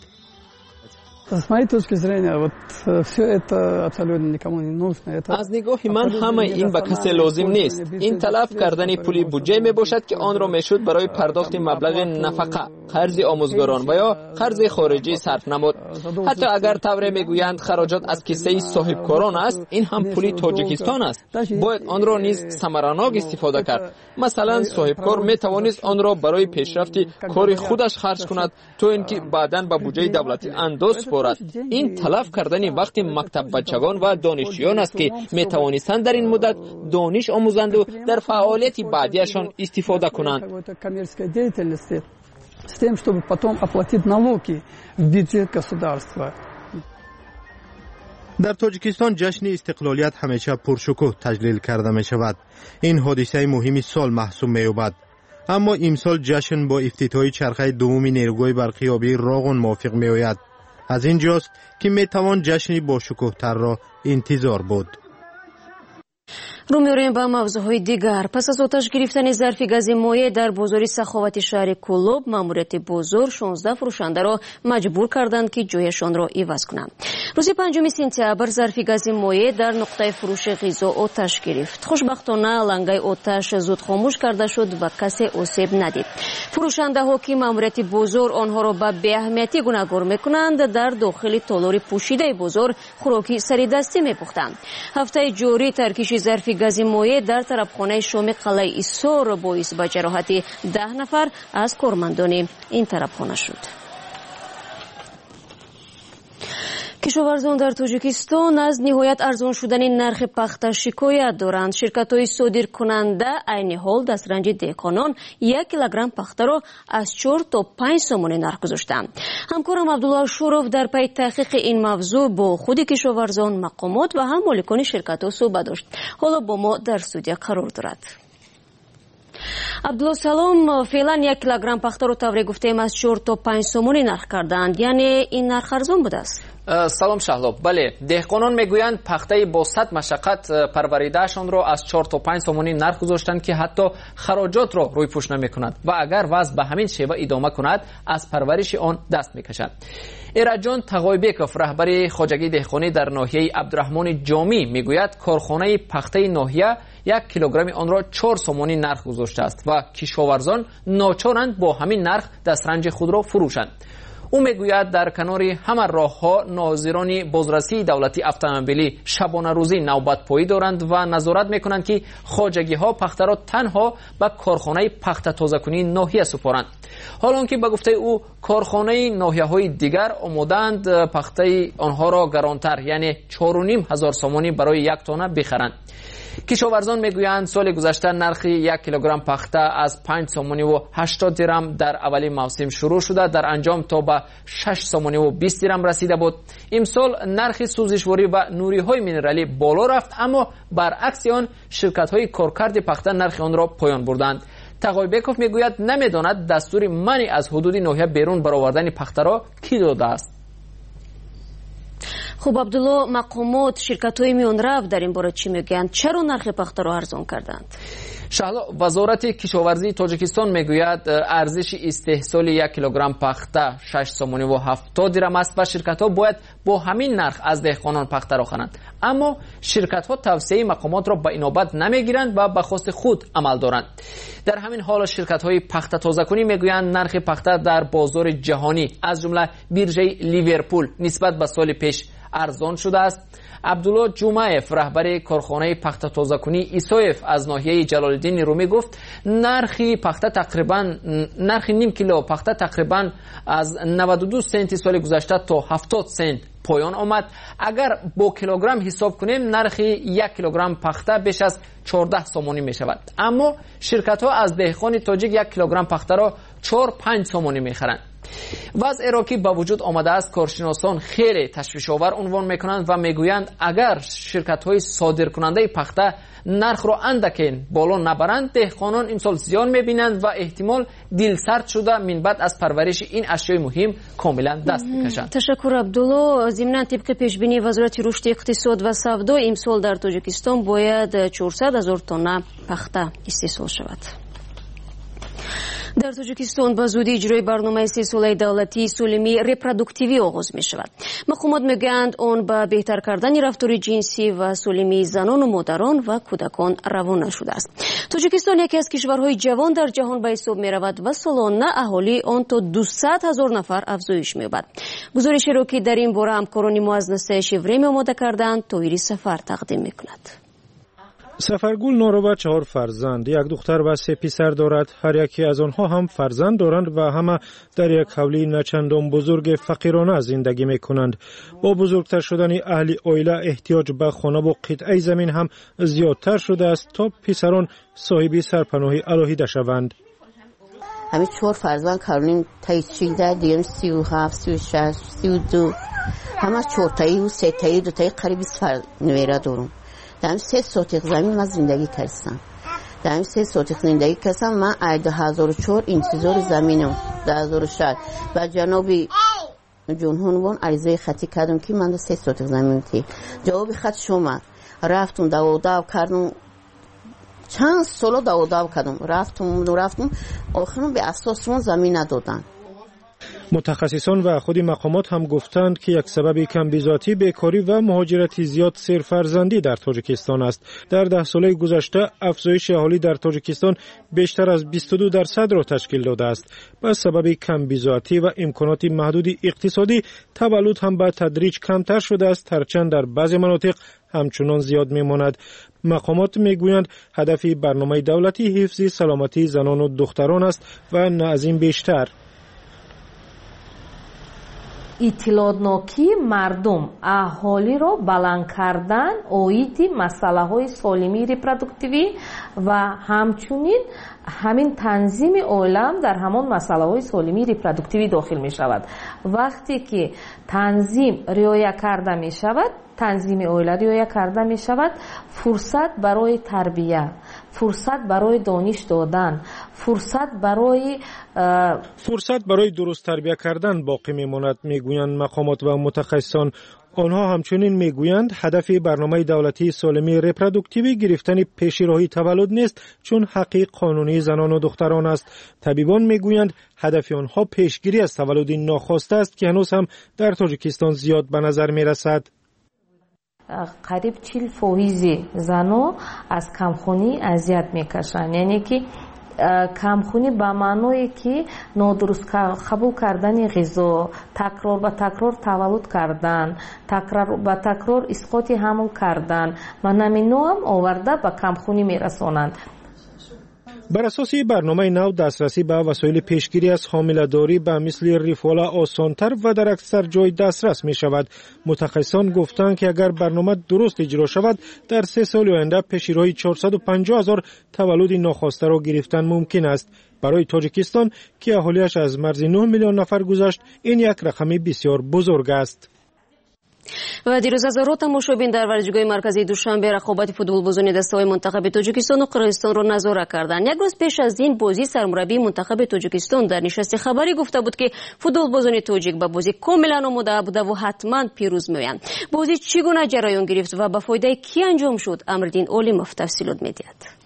از نگاه من همه این به کسی لازم نیست. این تلف کردن پولی بودجه می باشد که آن را میشد برای پرداخت مبلغ نفقه، قرض آموزگاران و یا قرض خارجی صرف نمود. حتی اگر طوری میگویند خراجات از کیسه صاحبکاران است، این هم پولی تاجیکستان است. باید آن را نیز ثمراناک استفاده کرد. مثلا صاحبکار می توانست آن را برای پیشرفت کار خودش خرج کند تا اینکه بعداً به بودجه دولتی انداز بارد. این تلف کردن وقت مکتب بچگان و دانشجویان است که می توانستند در این مدت دانش آموزند و در فعالیت بعدیشان استفاده کنند. در تاجیکستان جشن استقلالیت همیشه پرشکوه تجلیل کرده می شود. این حادثه مهمی سال محسوب می یابد. اما امسال جشن با افتتاح چرخه دوم نیروگاه برقی آبی راغون موافق می آید. از اینجاست که می توان جشنی با شکوه تر را انتظار بود. رو می‌آوریم با موضوعهای دیگر. پس از آتش گرفتن ظرفی گاز مایع در بازار سخاوتی شهر کلوب، ماموریت بازار 16 فروشنده را مجبور کردند که جایشان را عوض کنند. روز 5 سپتامبر ظرفی گاز مایع در نقطه فروش غذا آتش گرفت. خوشبختانه لنگای آتش زود خاموش کرده شد و کسی آسیب ندید. فروشنده ها که ماموریت بازار آنها را به بی‌اهمیتی گوناگون می‌کنند، در داخل تالار پوشیده بازار خوراکی سری دستی می‌پختند. هفته جاری ترکیش ظرفی گاز مایع در طرفخانه شام قلعه ایسار باعث به جراحت 10 نفر از کارمندان این طرفخانه شد. کشاورزان در تاجیکستان از نهایت ارزان شدن نرخ پخته شکایت دارند. شرکت‌های صادرکننده عین حال دسترنج دهقانان 1 کیلوگرم پخته را از 4 تا 5 سومانی نرخ گذاشتند. همکارم عبدالله شوروف در پی تحقیق این موضوع با خود کشاورزان، مقامات و هم مالکان شرکت‌ها صحبت داشت. حالا با ما در استودیو قرار دارد. عبدالله سلام، فعلا 1 کیلوگرم پخته رو طوری گفتیم از 4 تا 5 سومانی نرخ کردند، یعنی این نرخ ارزان بوده است؟ سلام شهلاب. بله، دهقانان میگویند پخته با 100 مشقت پروریدهشان را از 4 تا 5 سومانی نرخ گذاشتند که حتی خراجات را روی پوش نمی‌کند و اگر وضع به همین شیوه ادامه کند از پرورش آن دست می‌کشند. ایرجان تقایبکوف رهبر خواجگی دهقانی در ناحیه عبدالرحمن جامی میگوید کارخانه پخته ناحیه 1 کیلوگرم آن را 4 سومانی نرخ گذاشته است و کشاورزان ناچارند با همین نرخ دسترنج خود را فروشند. او میگوید در کنار همه راه‌ها ناظران بازرسی دولتی اتومبیلی شبانه روزی نوبت پایی دارند و نظارت میکنند که خواجگی‌ها پخته را تنها به کارخانه پخته تازه‌کنی ناحیه سپارند. حالان که به گفته او کارخانه ناحیه‌های دیگر آماده‌اند پخته آنها را گرانتر، یعنی 4,500 سومانی برای 1 تانه بخرند. کشاورزان میگویند سال گذشته نرخ 1 کیلوگرم پخته از 5 سومانی و 80 درم در اولی موسم شروع شده، در انجام تا به 6 سومانی و 20 درم رسیده بود. امسال نرخ سوزشواری و نوری‌های مینرالی بالا رفت، اما برعکس آن شرکت‌های کارکرد پخته نرخ آن را پایان بردند. تقایبکوف میگوید نمیداند دستور منع از حدود ناحیه بیرون برآوردن پخته را کی داده است. خب عبدالله، مقامات شرکت‌های میان رفت در این باره چی میگویند؟ چرا نرخ پخته را ارزان کردند؟ شهلا، وزارت کشاورزی تاجیکستان میگوید ارزش استحصال 1 کیلوگرم پخته 6 سومانی و 70 درم است و شرکت‌ها باید با همین نرخ از دهقانان پخته را خرند. اما شرکت‌ها توصیه مقامات را به اینابت نمیگیرند و به خواست خود عمل دارند. در همین حال شرکت‌های پخته تازه‌کنی میگویند نرخ پخته در بازار جهانی از جمله بیرژه لیورپول نسبت به سال پیش ارزان شده است. عبدالله جمعیف رهبر کارخانه پخته تازه‌کنی ایسایف از ناحیه جلال الدین رومی گفت نرخ نیم کیلو پخته تقریبا از 92 سنت سال گذشته تا 70 سنت پایان آمد. اگر با کیلوگرم حساب کنیم نرخ 1 کیلوگرم پخته بیش از 14 سومانی می شود، اما شرکت ها از دهقان تاجیک 1 کیلوگرم پخته را 4-5 سومانی می خرند. وضع را که با وجود آمده است کارشناسان خیلی تشویش‌آور عنوان میکنند و میگویند اگر شرکت‌های صادرکننده پخته نرخ را اندکین بالا نبرند دهقانان امسال زیان میبینند و احتمال دلسرد شده من بعد از پرورش این اشیاء مهم کاملا دست میکشند. تشکر عبدالله. ضمناً طبق پیشبینی وزارت رشد اقتصاد و سودا امسال در تاجیکستان باید 400,000 تن پخته استحصال شود. در تاجیکستان با زودی اجرای برنامه 3 ساله دولتی سالمی ریپرودوکتیوی آغاز می شود. مقامات میگویند آن به بهتر کردن رفتار جنسی و سالمی زنان و مادران و کودکان روانه شده است. تاجیکستان یکی از کشورهای جوان در جهان به حساب می رود و سالانه اهالی آن تا 200,000 نفر افزایش می یابد. گزارشی را که در این باره همکاران ما از نسای شیوریم آماده کردند تویری سفر تقدیم می کند. سفرگل نوروبا 4 فرزند، 1 دختر و 3 پسر دارد. هر یکی از آنها هم فرزند دارند و همه در یک حولی نچندان بزرگ فقیرانه زندگی می کنند. با بزرگتر شدن اهل عائله احتیاج به خانه و قطعه زمین هم زیادتر شده است تا پسران صاحب سرپناهی الهیده شوند. همه 4 فرزند کارونیم تایی 13 دیگه 37 36 32 همه 4 تایی و 3 تایی 2 تایی قریب 20 فرد نویره دارم. در 3 سوتیق زمین من زندگی کردم. در 3 سوتیق زندگی کردم. من 2004 انتظار زمینم 2006 و جنابی جمهوریون عریضه خطی کردم که من 3 سوتیق زمین تی جواب خط شما رفتم داو کردم چند سال داو کردم رفتم آخرم به اساسمون زمین ندادن. متخصصان و خود مقامات هم گفتند که یک سبب کمبیزاتی بیکاری و مهاجرت زیاد سرفرزندی در تاجیکستان است. در 10 سال گذشته افزایش اهالی در تاجیکستان بیشتر از 22% را تشکیل داده است. به سبب کمبیزاتی و امکانات محدود اقتصادی تولد هم به تدریج کمتر شده است، هرچند در بعضی مناطق همچنان زیاد میماند. مقامات میگویند هدف برنامه دولتی حفظ سلامتی زنان و دختران است و نه از این بیشتر. иттилоънокии мардум аҳолиро баланд кардан оиди масъалаҳои солимии репродуктивӣ ва ҳамчунин ҳамин танзими оилаам дар ҳамон масъалаҳои солимии репродуктивӣ дохил мешавад. вақте ки танзим риоя карда мешавад, танзими оила риоя карда мешавад, фурсат барои тарбия, фурсат барои дониш додан, фурсат برای درست تربیت کردن باقی میماند، میگویند مقامات و متخصصان. آنها همچنین میگویند هدف برنامه دولتی سالمی رپرودوکتیوی گرفتن پیشراهی تولد نیست، چون حق قانونی زنان و دختران است. طبیبان میگویند هدف آنها پیشگیری از تولد ناخواسته است که هنوز هم در تاجیکستان زیاد به نظر میرسد. قریب 40% زنان از کمخونی اذیت میکشند. یعنی که کمخونی به معنی که نادرست قبول کردن غذا، تکرار به تکرار تولد کردن، تکرار به تکرار اسقاط حمل کردن و نمینو هم آورده به کمخونی میرسانند. بر اساس برنامه نو دسترسی به وسایل پیشگیری از حامله‌داری به مثل ریفالا آسانتر و در اکثر جای دسترس می شود. متخصصان گفتند که اگر برنامه درست اجرا شود در 3 سال آینده پیشگیری 450,000 تولد ناخواسته را گرفتن ممکن است. برای تاجیکستان که اهالیش از مرز 9 میلیون نفر گذشت، این یک رقم بسیار بزرگ است. و دیروز هزارها تماشابین در ورزشگاه مرکزی دوشنبه رقابت فوتبالبازان دسته‌های منتخب تاجیکستان و قرقیزستان را نظاره کردند. یک روز پیش از این بازی سرمربی منتخب تاجیکستان در نشست خبری گفته بود که فوتبالبازان تاجیک به بازی کاملا آماده بوده و حتما پیروز می‌آیند. بازی چگونه جریان گرفت و به فایده کی انجام شد؟ امردین علیموف تفصیلات می‌دهد.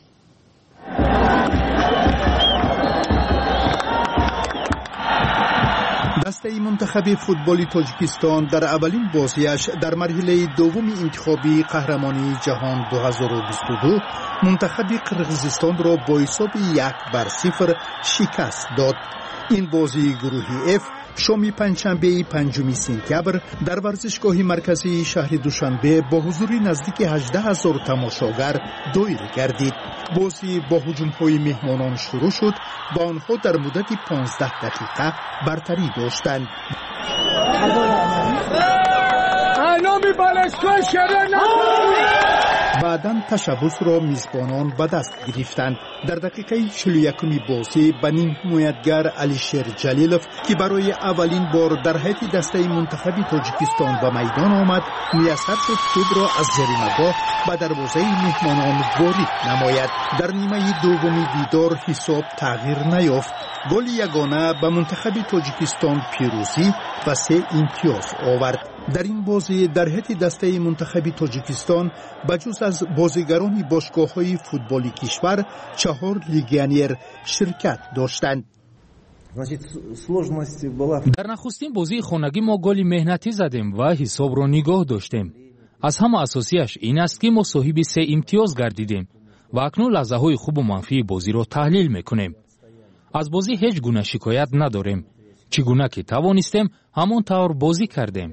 دسته منتخب فوتبال تاجیکستان در اولین بازیش در مرحله دوم انتخابی قهرمانی جهان 2022 منتخب قرقیزستان را با حساب 1-0 شکست داد. این بازی گروهی F شام پنجشنبه 5 سپتامبر در ورزشگاه مرکزی شهر دوشنبه با حضور نزدیک 18,000 تماشاگر دایر گردید. بازی با هجوم‌های مهمانان شروع شد و آنها در مدت 15 دقیقه برتری داشتند. بعداً تشبث را میزبانان به دست گرفتند. در دقیقه 41 بازی بنین حمایتگر علیشیر جلیلوف که برای اولین بار در هیئت دسته منتخب تاجیکستان به میدان آمد، میسر شد توپ را از زیرینگاه به دروازه مهمانان وارد نماید. در نیمه دوم دیدار حساب تغییر نیافت. گل یگانه به منتخب تاجیکستان پیروزی و 3 امتیاز آورد. در این بازی در هیئت دسته منتخب تاجیکستان بجز از بازیگران باشگاه‌های فوتبالی کشور 4 لیگیونر شرکت داشتند. در نخستین بازی خانگی ما گلی مهنتی زدیم و حساب را نگاه داشتیم. از همه اساسیش این است که ما صاحب 3 امتیاز گردیدیم و اکنون لحظه‌های خوب و منفی بازی را تحلیل میکنیم. از بازی هیچ گونه شکایت نداریم. چگونه که توانستیم همون طور بازی کردیم.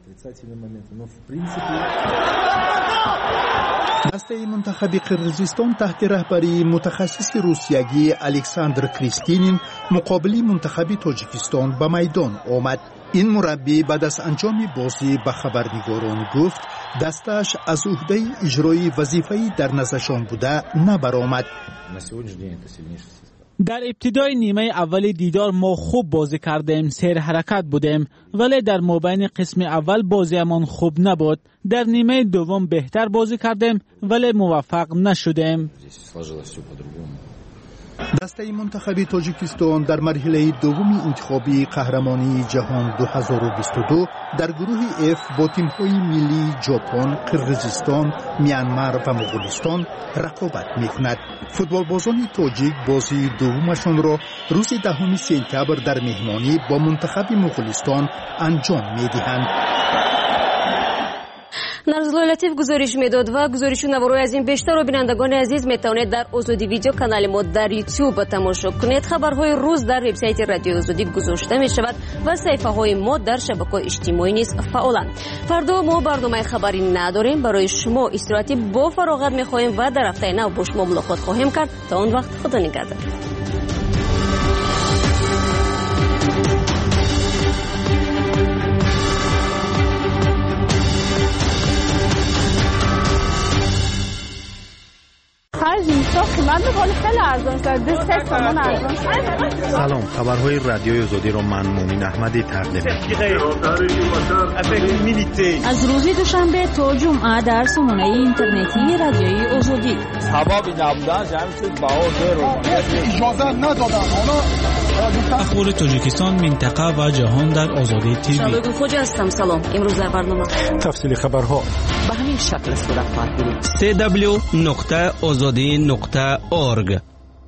دسته منتخب قرقیزستان تحت رهبری متخصص روسیایی الکساندر کریستینین مقابل منتخب تاجیکستان به میدان آمد. این مربی بعد از انجام بازی به خبرنگاران گفت دستش از عهده اجرای وظیفه‌ای در نزدشان بوده نبرآمد. در ابتدای نیمه اول دیدار ما خوب بازی کردیم، سیر حرکت بودیم، ولی در مابین قسم اول بازیمان خوب نبود. در نیمه دوم بهتر بازی کردیم ولی موفق نشدیم. دسته منتخب تاجیکستان در مرحله دوم انتخابی قهرمانی جهان 2022 در گروه F با تیم‌های ملی ژاپن، قرقیزستان، میانمار و مغولستان رقابت می‌کند. فوتبالبازان تاجیک بازی دومشان را روز 10 سپتامبر در مهمانی با منتخب مغولستان انجام می‌دهند. нарзуллои латиф гузориш медод ва гузориши наворои аз ин бештарро бинандагони азиз метавонед дар озодӣ видео канали мо дар ютуб тамошо кунед. Хабарҳои рӯз дар вебсайти радиои озодӣ гузошта мешавад ва саҳифаҳои мо дар шабакаҳои иҷтимоӣ низ фаъоланд. фардо мо барномаи хабарӣ надорем. барои шумо истироҳати бо фароғат мехоҳем ва дар ҳафтаи нав бо шумо мулоқот хоҳем кард. то он вақт худо нигаҳдор. سلام، خبرهای رادیوی آزادی را من مومن احمدی تقدیم از روز دوشنبه تا جمعه در سامانه اینترنتی رادیوی آزادی. اخبار تاجیکستان، منطقه و جهان در آزادی تیوی. شالوی خوجا هستم. سلام. امروز در برنامه تفصیل خبرها به همین شکل صورت خواهد گرفت. www.azadi.org.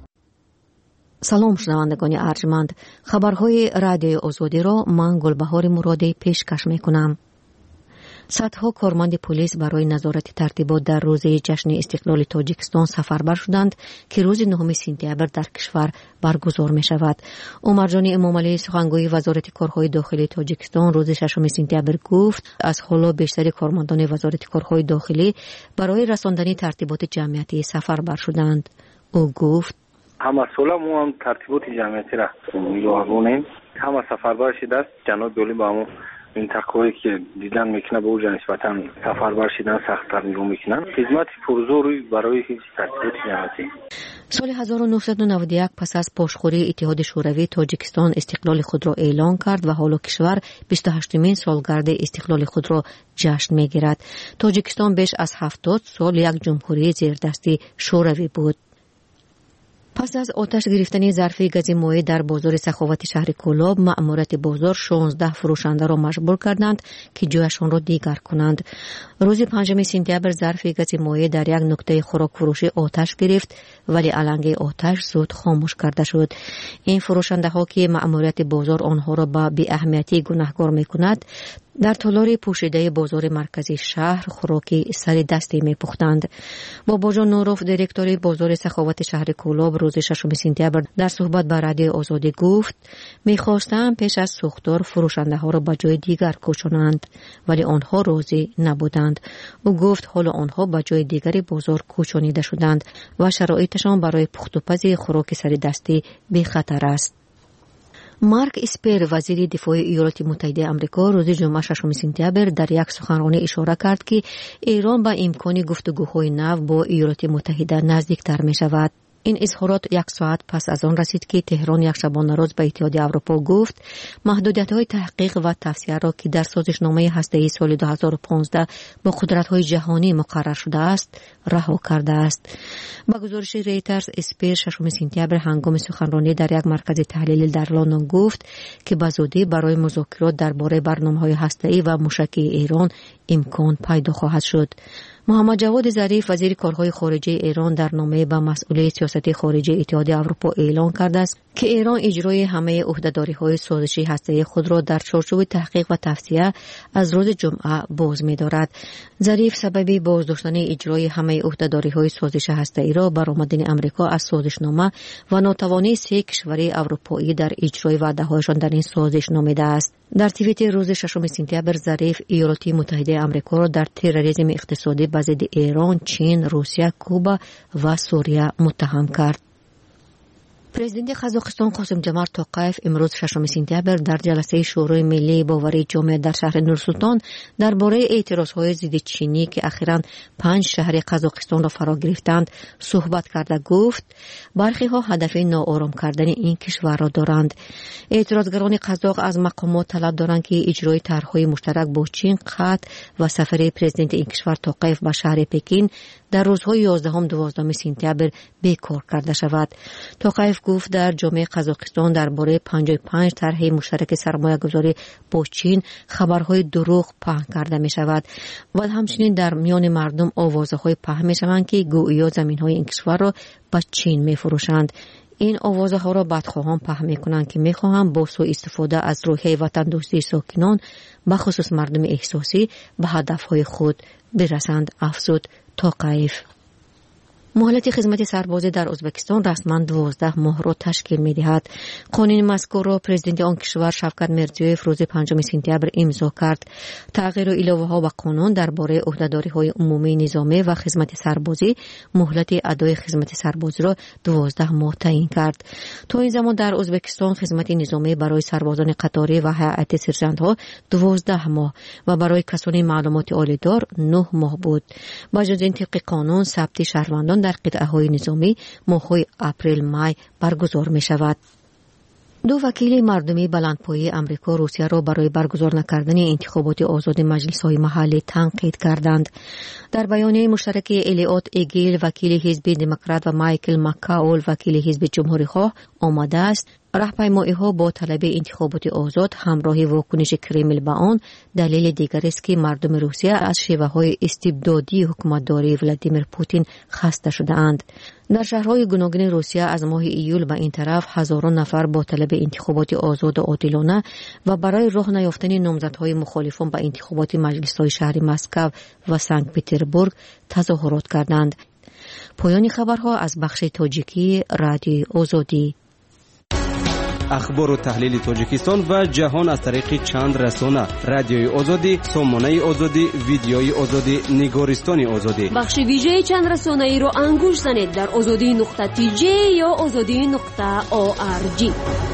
سلام شنوندگان ارجمند. خبرهای رادیوی آزادی را من گلبهار مرادی پیشکش میکنم. صدها کارمند پلیس برای نظارت ترتیبات در روز جشن استقلال تاجیکستان سفربر شدند که روز 9 سپتامبر در کشور برگزار می شود. عمرجان امامعلی سخنگوی وزارت کارهای داخلی تاجیکستان روز 6 سپتامبر گفت از حالا بیشتر کارمندان وزارت کارهای داخلی برای رساندن ترتیبات جمعیتی سفربر شدند. او گفت همه سالا ما هم ترتیبات جمعیتی را می‌آوریم. همه سفربر شده جناب دولی با ما منطقه‌ای که دیدن میکنه به اونجا نسبتاً سفربر شدن سخت‌تر میکنن. خدمت پرزوری برای هیچ ترتیبات جمعیتی. سال 1991 پس از پاشخوری اتحاد شوروی تاجیکستان استقلال خود را اعلان کرد و حالا کشور 28مین سالگرد استقلال خود را جشن میگیرد. تاجیکستان بیش از 70 سال یک جمهوری زیردستی شوروی بود. پس از آتش گرفتن ظرف گاز مایع در بازار سخاوت شهر کولاب، مأموریت بازار 16 فروشنده را مجبور کردند که جایشان را دیگر کنند. روز 5 سپتامبر ظرف گاز مایع در یک نقطه خوراک فروشی آتش گرفت ولی علنگ آتش زود خاموش کرده شد. این فروشنده ها که مأموریت بازار آنها را به بی اهمیتی گناهکار می کند، در تالار پوشیده بازار مرکزی شهر خوراکی سر دستی می پختند. بابا جان نوروف دیرکتور بازار سخاوت شهر کولاب روز 6 سپتامبر در صحبت با رادیو آزادی گفت می‌خواستند پیش از سوختار فروشنده ها را به جای دیگر کوچانند ولی آنها راضی نبودند. او گفت حالا آنها به جای دیگری بازار کوچانیده شدند و شرایطشان برای پخت و پز خوراک سر دستی بی خطر است. مارک اسپر وزیر دفاع ایالات متحده آمریکا روز جمعه 6 سپتامبر در یک سخنرانی اشاره کرد که ایران به امکان گفتگوهای نو با ایالات متحده نزدیکتر می شود. این اظهارات یک ساعت پس از آن رسید که تهران یک شبانه روز به اتحاد اروپا گفت محدودیت‌های تحقیق و توسعه را که در سازشنامه هسته‌ای سال 2015 با قدرت‌های جهانی مقرر شده است رها کرده است. با گزارش ریترز، اسپر 6 سپتامبر هنگام سخنرانی در یک مرکز تحلیلی در لندن گفت که بزودی برای مذاکرات درباره برنامه‌های هسته‌ای و موشکی ایران امکان پیدا خواهد شد. محمد جواد ظریف وزیر کارهای خارجه ایران در نامه به مسئول سیاست خارجی اتحاد اروپا اعلان کرده است که ایران اجرای همه عهده‌داری‌های سازشی هسته‌ای خود را در چارچوب تحقیق و توسعه از روز جمعه باز می‌دارد. ظریف سبب بازداشتن اجرای همه عهده‌داری‌های سازش هسته‌ای را برآمدن آمریکا از سازشنامه و ناتوانی 3 کشور اروپایی در اجرای وعده‌هایشان در این سازش نامیده است. در توییت روز 6 سپتامبر ظریف ایالات متحده آمریکا را در تروریسم اقتصادی به ضد ایران، چین، روسیه، کوبا و سوریه متهم کرد. پرزیدنت قزاقستان قاسم جمارت توقیف امروز 6 سپتامبر در جلسه شورای ملی باوری جامعه در شهر نورسلطان درباره اعتراضهای ضد چینی که اخیراً 5 شهر قزاقستان را فرا گرفتند صحبت کرده گفت برخی ها هدف ناآرام کردن این کشور را دارند. اعتراضگران قزاق از مقامات طلب دارند که اجرای طرحهای مشترک با چین قطع و سفر پرزیدنت این کشور توقیف به شهر پکین در روزهای 11-12 سپتامبر بیکار کرده شود. توقیف گفت در جامعه قزاقستان درباره 55 طرح مشترک سرمایه‌گذاری با چین خبرهای دروغ پهن کرده می شود و همچنین در میان مردم آوازهای پهن می شوند که گویا زمین‌های این کشور را به چین می فروشند. این آوازها را بدخواهان پهن می کنند که می خواهند با سوء استفاده از روحیه وطن دوستی ساکنان به خصوص مردم احساسی به هدفهای خود برسند، افزود توقیف. مهلت خدمت سربازی در ازبکستان رسما 12 ماه را تشکیل می‌دهد. قانون مذکور را پرزیدنت آن کشور شوکت میرزیویف روز 5 سپتامبر امضا کرد. تغییر و الهه‌ها به قانون درباره عهده‌داری‌های عمومی نظامی و خدمت سربازی مهلت ادای خدمت سربازی را 12 ماه تعیین کرد. تا این زمان در ازبکستان خدمت نظامی برای سربازان قطاری و هیئت سرجنت‌ها 12 ماه و برای کسان معلومات عالی‌دار 9 ماه بود. با جز این طبق قانون ثبت شهروندان در قطعه‌های نظامی ماه‌های اپریل مای برگزار می‌شود. دو وکیل مردمی بلندپایه امریکا روسیه را برای برگزار نکردن انتخابات آزاد مجلس‌های محلی تنقید کردند. در بیانیه مشترک الیوت ایگل وکیل حزب دموکرات و مایکل مکاول وکیل حزب جمهوری‌خواه آمده است راهپیمایی‌ها با طلب انتخابات آزاد همراه واکنش کرمل به آن دلیل دیگر است که مردم روسیه از شیوه‌های استبدادی حکومتداری ولادیمیر پوتین خسته شده‌اند. در شهرهای گوناگون روسیه از ماه ایول به این طرف هزاران نفر با طلب انتخابات آزاد و عادلانه و برای راه نیافتن نامزدهای مخالفان به انتخابات مجلس‌های شهر مسکو و سنت پترزبورگ تظاهرات کردند. پایان خبرها از بخش تاجیکی رادیوی آزادی. اخبار و تحلیل تاجیکستان و جهان از طریق چند رسانه: رادیوی آزادی، سامانه آزادی، ویدیوی آزادی، نگارستان آزادی. بخش ویژه چند رسانه ای را انگوش زنید در azadi.tj یا azadi.org.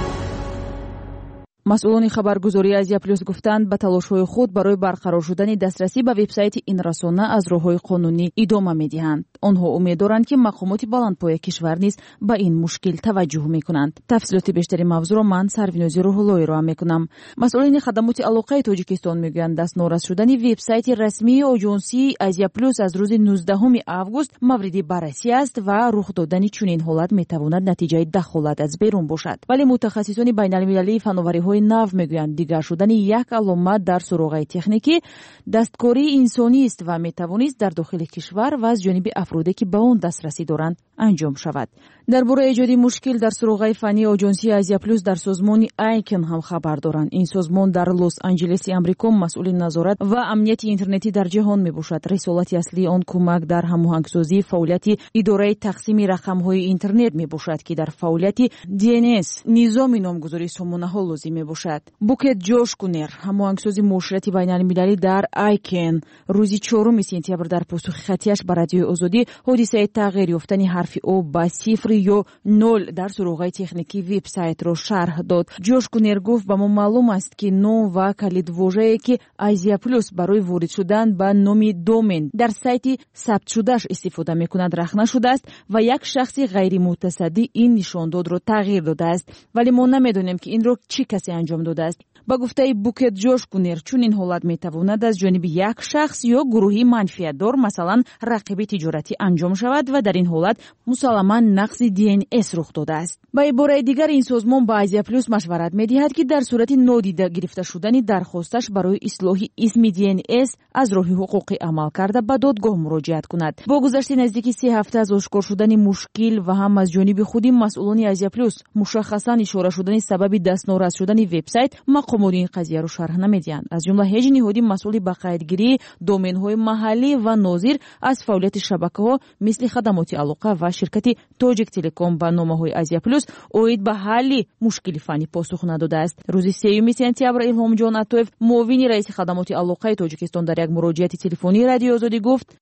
مسئولان خبرگزاری ازیا پلوس گفتند به تلاش‌های خود برای برقرار شدن دسترسی به وبسایت این رسانه از راه‌های قانونی ادامه می‌دهند. آنها امیدوارند که مقامات بلندپایه کشور نیز به این مشکل توجه می‌کنند. تفصیلات بیشتری موضوع را من سروینوزی روح‌اللهی را می‌کنم. مسئولین خدمات علاقه تاجیکستان می‌گویند دست نورست شدن وبسایت رسمی آژانسی ازیا پلوس از روز 19 آگوست مورد بررسی است و رخ دادن چنین حالت می‌تواند نتیجه دخالت از بیرون باشد. ولی متخصصان بین‌المللی فناوری‌های نو میگویند دیگر شدن یک علامت در سراغ تکنیکی دستکاری انسانی است و میتوانست در داخل کشور و از جانب افرادی که به آن دسترسی دارند انجام شود. درباره ایجاد مشکل در سراغ فنی آژانسی ازیا پلوس در سازمان آیکن هم خبر دارند. این سازمان در لس آنجلس آمریکا مسئول نظارت و امنیت اینترنتی در جهان میباشد. رسالت اصلی آن کمک در هماهنگسازی فعالیت اداره تقسیم رقم‌های اینترنت میباشد که در فعالیت DNS نظام نامگذاری سامانه‌ها لازم میباشد. بوکت جوش کونر هماهنگساز مشورتی بین‌المللی در آیکن روز 4 سپتامبر در پاسخ خطیش به رادیوی آزادی حادثه تغییر یافتن حرف او با 0 یا 0 در سراغ تکنیکی وبسایت را شرح داد. جوش کونر گفت به ما معلوم است که نام و کلیدواژه‌ای که ازیا پلوس برای وارد شدن به نام دومین در سایت ثبت شدهش استفاده می‌کند رخ نشده است و یک شخص غیر متصدی این نشانداد را تغییر داده است، ولی ما نمی‌دانیم که این را چه کسی انجام داده است. با گفته بوکت جوش کونر چون این حالت میتواند از جانب یک شخص یا گروهی منفعت‌دار مثلا رقیب تجارتی انجام شود و در این حالت مسلماً نقض DNS رخ داده است. با عبارت دیگر این سازمان با ازیا پلوس مشورت می‌دهد که در صورت نادیده گرفته شدن درخواستش برای اصلاح اسم DNS از راه حقوقی عمل کرده به دادگاه مراجعت کند. با گذشت نزدیک 3 هفته از آشکار شدن مشکل و هم از جانب خود مسئولان ازیا پلوس مشخصاً اشاره شدن سبب دست نورست شدن وبسایت مقامات این قضیه رو شرح نمیدهند. از جمله هیچ نهادی مسئول به قیدگیری دومین‌های محلی و ناظر از فعالیت شبکه‌ها مثل خدمات علاقه و شرکت تاجیک تلکام با نامه‌های ازیا پلوس اوید به حل مشکل فنی پاسخ نداده است. روز 3 سپتامبر الهام جان عطوف معاون رئیس خدمات علاقه تاجیکستان در یک مراجعه تلفنی رادیو آزادی گفت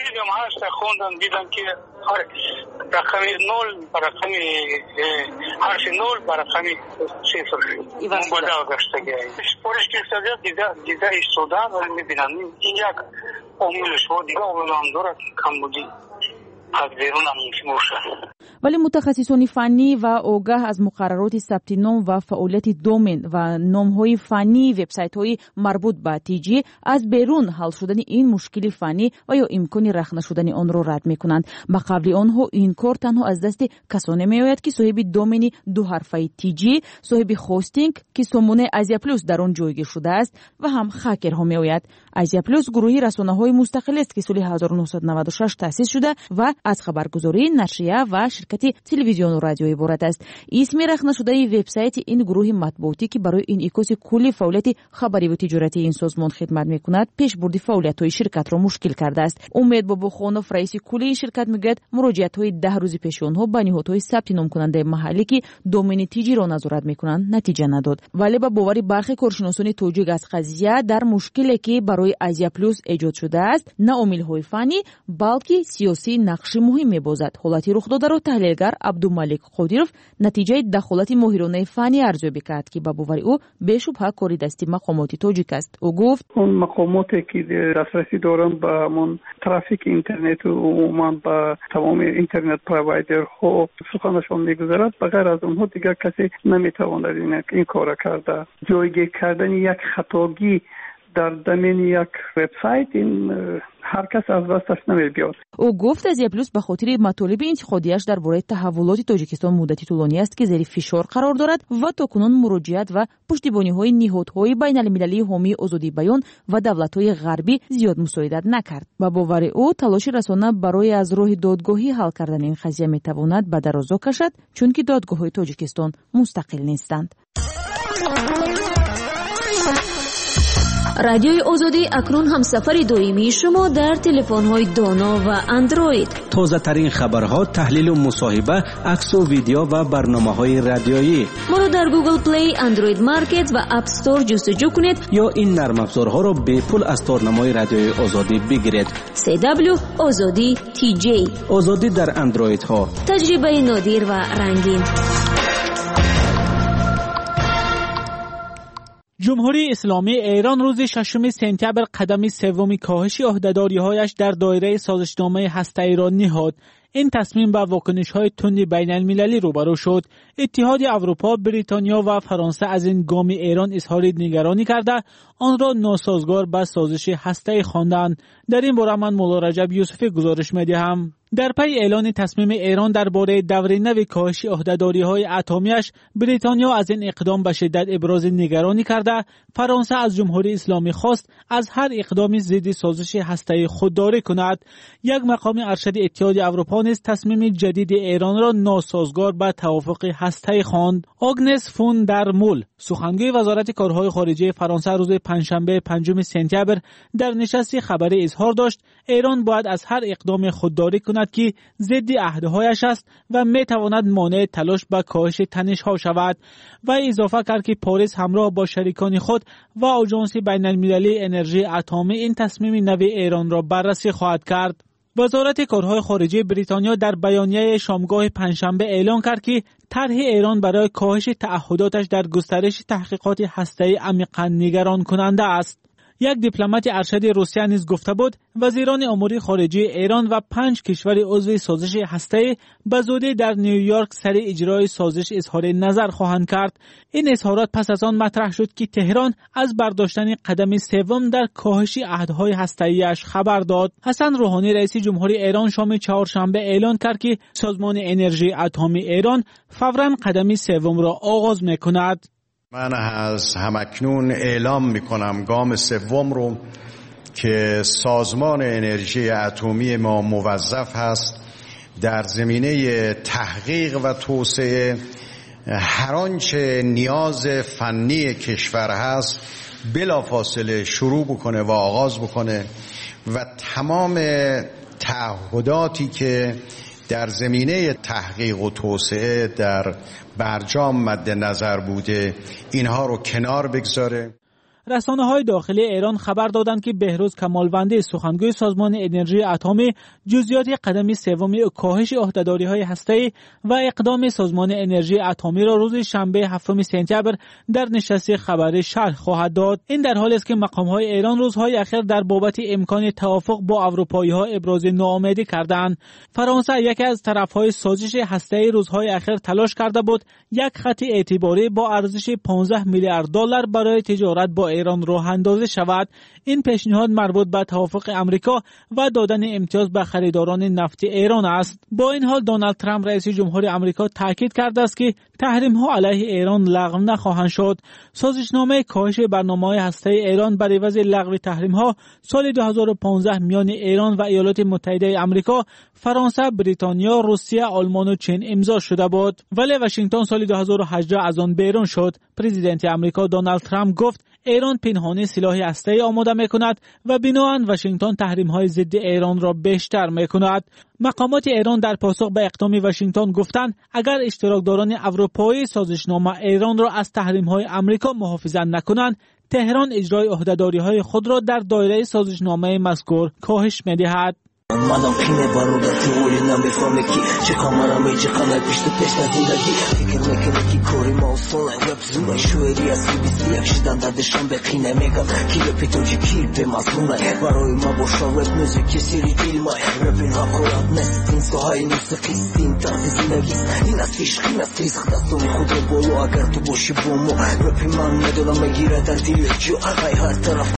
خوندم دیدم که رقم 0 بر رقم حرف 0 بر رقم 0 مبادله گشته سپارش گرفته دیده ایستادن و میبینم این یک عاملش بود. دیگه عامل هم داره کمبودی از بیرون هم ممکن باشه. ولی متخصصان فنی و آگاه از مقررات ثبت نام و فعالیت دومین و نام‌های فنی وبسایت‌های مربوط به تیجی از بیرون حل شدن این مشکل فنی و یا امکان رخ نشدن آن را رد می‌کنند. به قبل آنها این کار تنها از دست کسانی می‌آید که صاحب دومین دو حرفه تیجی، صاحب هاستینگ که سامانه آزیا پلاس در آن جایگیر شده است و هم هکرها می‌آید. آزیا پلاس گروهی رسانه‌های مستقل است که سال 1996 تأسیس شده و از خبرگزاری، نشریه و شرکت تلویزیون و رادیو عبارت است. اسم رخ نشده وبسایت این گروه مطبوعاتی که برای انعکاس کلی فعالیت خبری و تجارتی این سازمان خدمت می‌کند، پیشبرد فعالیت‌های شرکت را مشکل کرده است. امید باباخانوف رئیس کلی این شرکت میگوید مراجعت‌های 10 روز پیش آنها به نهادهای ثبت نام کننده محلی که دومین تیجی را نظارت می‌کنند نتیجه نداد. ولی با باور برخی کارشناسان توجیه از قضیه در مشکلی که برای آزیا پلاس ایجاد شده است، نه عامل‌های فنی بلکه سیاسی نقش مهمی بازد. حالتی رخ داده را تحلیلگر عبدالملک قادیروف نتیجه دخالت ماهرانه فنی ارزیابی کرد که با باور او بی‌شبهه کاری دستی مقامات تاجیک است. او گفت اون مقاماتی که دسترسی دارند به همون ترافیک اینترنت و عموما به تمام اینترنت پروایدر ها سخنشان میگذارد، بغیر از اونها دیگر کسی نمیتواند این کار کرده. جایگیر کردن یک خطاگی در ضمن یک وبسایت این هر کس از دستش نمی‌بیاد. او گفت آزیا پلاس به خاطر مطالب انتقادیش درباره تحولات تاجیکستان مدتی طولانی است که زیر فشار قرار دارد و تاکنون مراجعت و پشتیبانی‌های نهادهای بین‌المللی حامی آزادی بیان و دولت‌های غربی زیاد مساعدت نکرد. با باور او تلاش رسانه برای از راه دادگاهی حل کردن این قضیه می‌تواند به درازا کشد، چون که دادگاه‌های تاجیکستان مستقل نیستند. رادیوی آزادی اکنون همسفر دائمی شما در تلفن‌های دانا و اندروید. تازه ترین خبرها، تحلیل و مصاحبه، عکس و ویدیو و برنامه‌های رادیویی. ما را در گوگل پلی، اندروید مارکت و اپ استور جستجو کنید یا این نرم افزارها را به پول از تارنمای رادیوی آزادی بگیرید. CW آزادی TJ. آزادی در اندروید ها. تجربه نادر و رنگین. جمهوری اسلامی ایران روز 6 سپتامبر قدم سوم کاهش عهده‌داری‌هایش در دایره سازشنامه هسته‌ای را نهاد. این تصمیم با واکنش‌های تند بین‌المللی روبرو شد. اتحاد اروپا، بریتانیا و فرانسه از این گام ایران اظهار نگرانی کرده آن را ناسازگار با سازش هسته‌ای خواندند. در این باره من مولا رجب یوسفی گزارش می‌دهم. در پی اعلان تصمیم ایران درباره دوره نو کاهش عهده‌داری‌های اتمی‌اش، بریتانیا از این اقدام به شدت ابراز نگرانی کرده، فرانسه از جمهوری اسلامی خواست از هر اقدامی ضد سازش هسته‌ای خودداری کند. یک مقام ارشد اتحاد اروپا نیز تصمیم جدید ایران را ناسازگار با توافق هسته‌ای خواند. آگنس فون در مول، سخنگوی وزارت کارهای خارجه فرانسه، روز پنجشنبه 5 سپتامبر در نشست خبری اظهار داشت ایران باید از هر اقدام خودداری کند که ضد عهدهایش است و میتواند مانع تلاش به کاهش تنش‌ها شود و اضافه کرد که پاریس همراه با شریکان خود و آژانس بین‌المللی انرژی اتمی این تصمیم نو ایران را بررسی خواهد کرد. وزارت کارهای خارجه بریتانیا در بیانیه شامگاه پنجشنبه اعلان کرد که طرح ایران برای کاهش تعهداتش در گسترش تحقیقات هسته‌ای عمیقاً نگران کننده است. یک دیپلمات ارشد روسیه نیز گفته بود وزیران امور خارجه ایران و 5 کشور عضو سازش هسته‌ای بزودی در نیویورک سر اجرای سازش اظهار نظر خواهند کرد. این اظهارات پس از آن مطرح شد که تهران از برداشتن قدم سوم در کاهش عهدهای هسته‌ای‌اش خبر داد. حسن روحانی رئیس جمهوری ایران شام چهارشنبه اعلان کرد که سازمان انرژی اتمی ایران فوراً قدم سوم را آغاز می‌کند. من از همکنون اعلام میکنم گام سوم رو که سازمان انرژی اتمی ما موظف هست در زمینه تحقیق و توسعه هر آنچه نیاز فنی کشور هست بلافاصله شروع بکنه و آغاز بکنه و تمام تعهداتی که در زمینه تحقیق و توسعه در برجام مد نظر بوده اینها رو کنار بگذاره. رسانه‌های داخلی ایران خبر دادند که بهروز کمالوندی سخنگوی سازمان انرژی اتمی جزئیات قدم سوم کاهش عهده‌داری‌های هسته‌ای و اقدام سازمان انرژی اتمی را روز شنبه 7 سپتامبر در نشست خبری شرح خواهد داد. این در حالی است که مقام‌های ایران روزهای اخیر در بابت امکان توافق با اروپایی‌ها ابراز ناامیدی کردند. فرانسه یکی از طرف‌های سازش هسته‌ای روزهای اخیر تلاش کرده بود یک خط اعتباری با ارزش 15 میلیارد دلار برای تجارت با ایران راه اندازی شود. این پیشنهاد مربوط به توافق امریکا و دادن امتیاز به خریداران نفت ایران است. با این حال دونالد ترامپ رئیس جمهور آمریکا تاکید کرده است که تحریم‌ها علیه ایران لغو نخواهند شد. سازشنامه کاهش برنامه‌های هسته‌ای ایران بر عوض لغو تحریم‌ها سال 2015 میان ایران و ایالات متحده آمریکا، فرانسه، بریتانیا، روسیه، آلمان و چین امضا شده بود، ولی واشنگتن سال 2018 از آن بیرون شد. پرزیدنت آمریکا دونالد ترامپ گفت ایران پنهانی سلاح هسته‌ای آماده می‌کند و بنابراین واشنگتن تحریم‌های ضد ایران را بیشتر می‌کند. مقامات ایران در پاسخ به اقدام واشنگتن گفتند اگر اشتراکداران اروپایی سازشنامه ایران را از تحریم‌های آمریکا محافظت نکنند، تهران اجرای عهده‌داری‌های خود را در دایره سازشنامه مذکور کاهش می‌دهد. Madam kine baroda teori namifame ki che kamera me che kana pishte peshna zindagi fikr mekene ki kori mausona rap zuma shoeri as bisi yakshidan dade shambe khine mega ki repetoji kirpe masuna baroy ma bosha rap music siri filma rapin hakorat nestin sohay nisqistin tarzi zindagi inas fish khadastoni khud bolo agar tu boshi bomo rapin man nedona megira dar diljo ay har taraf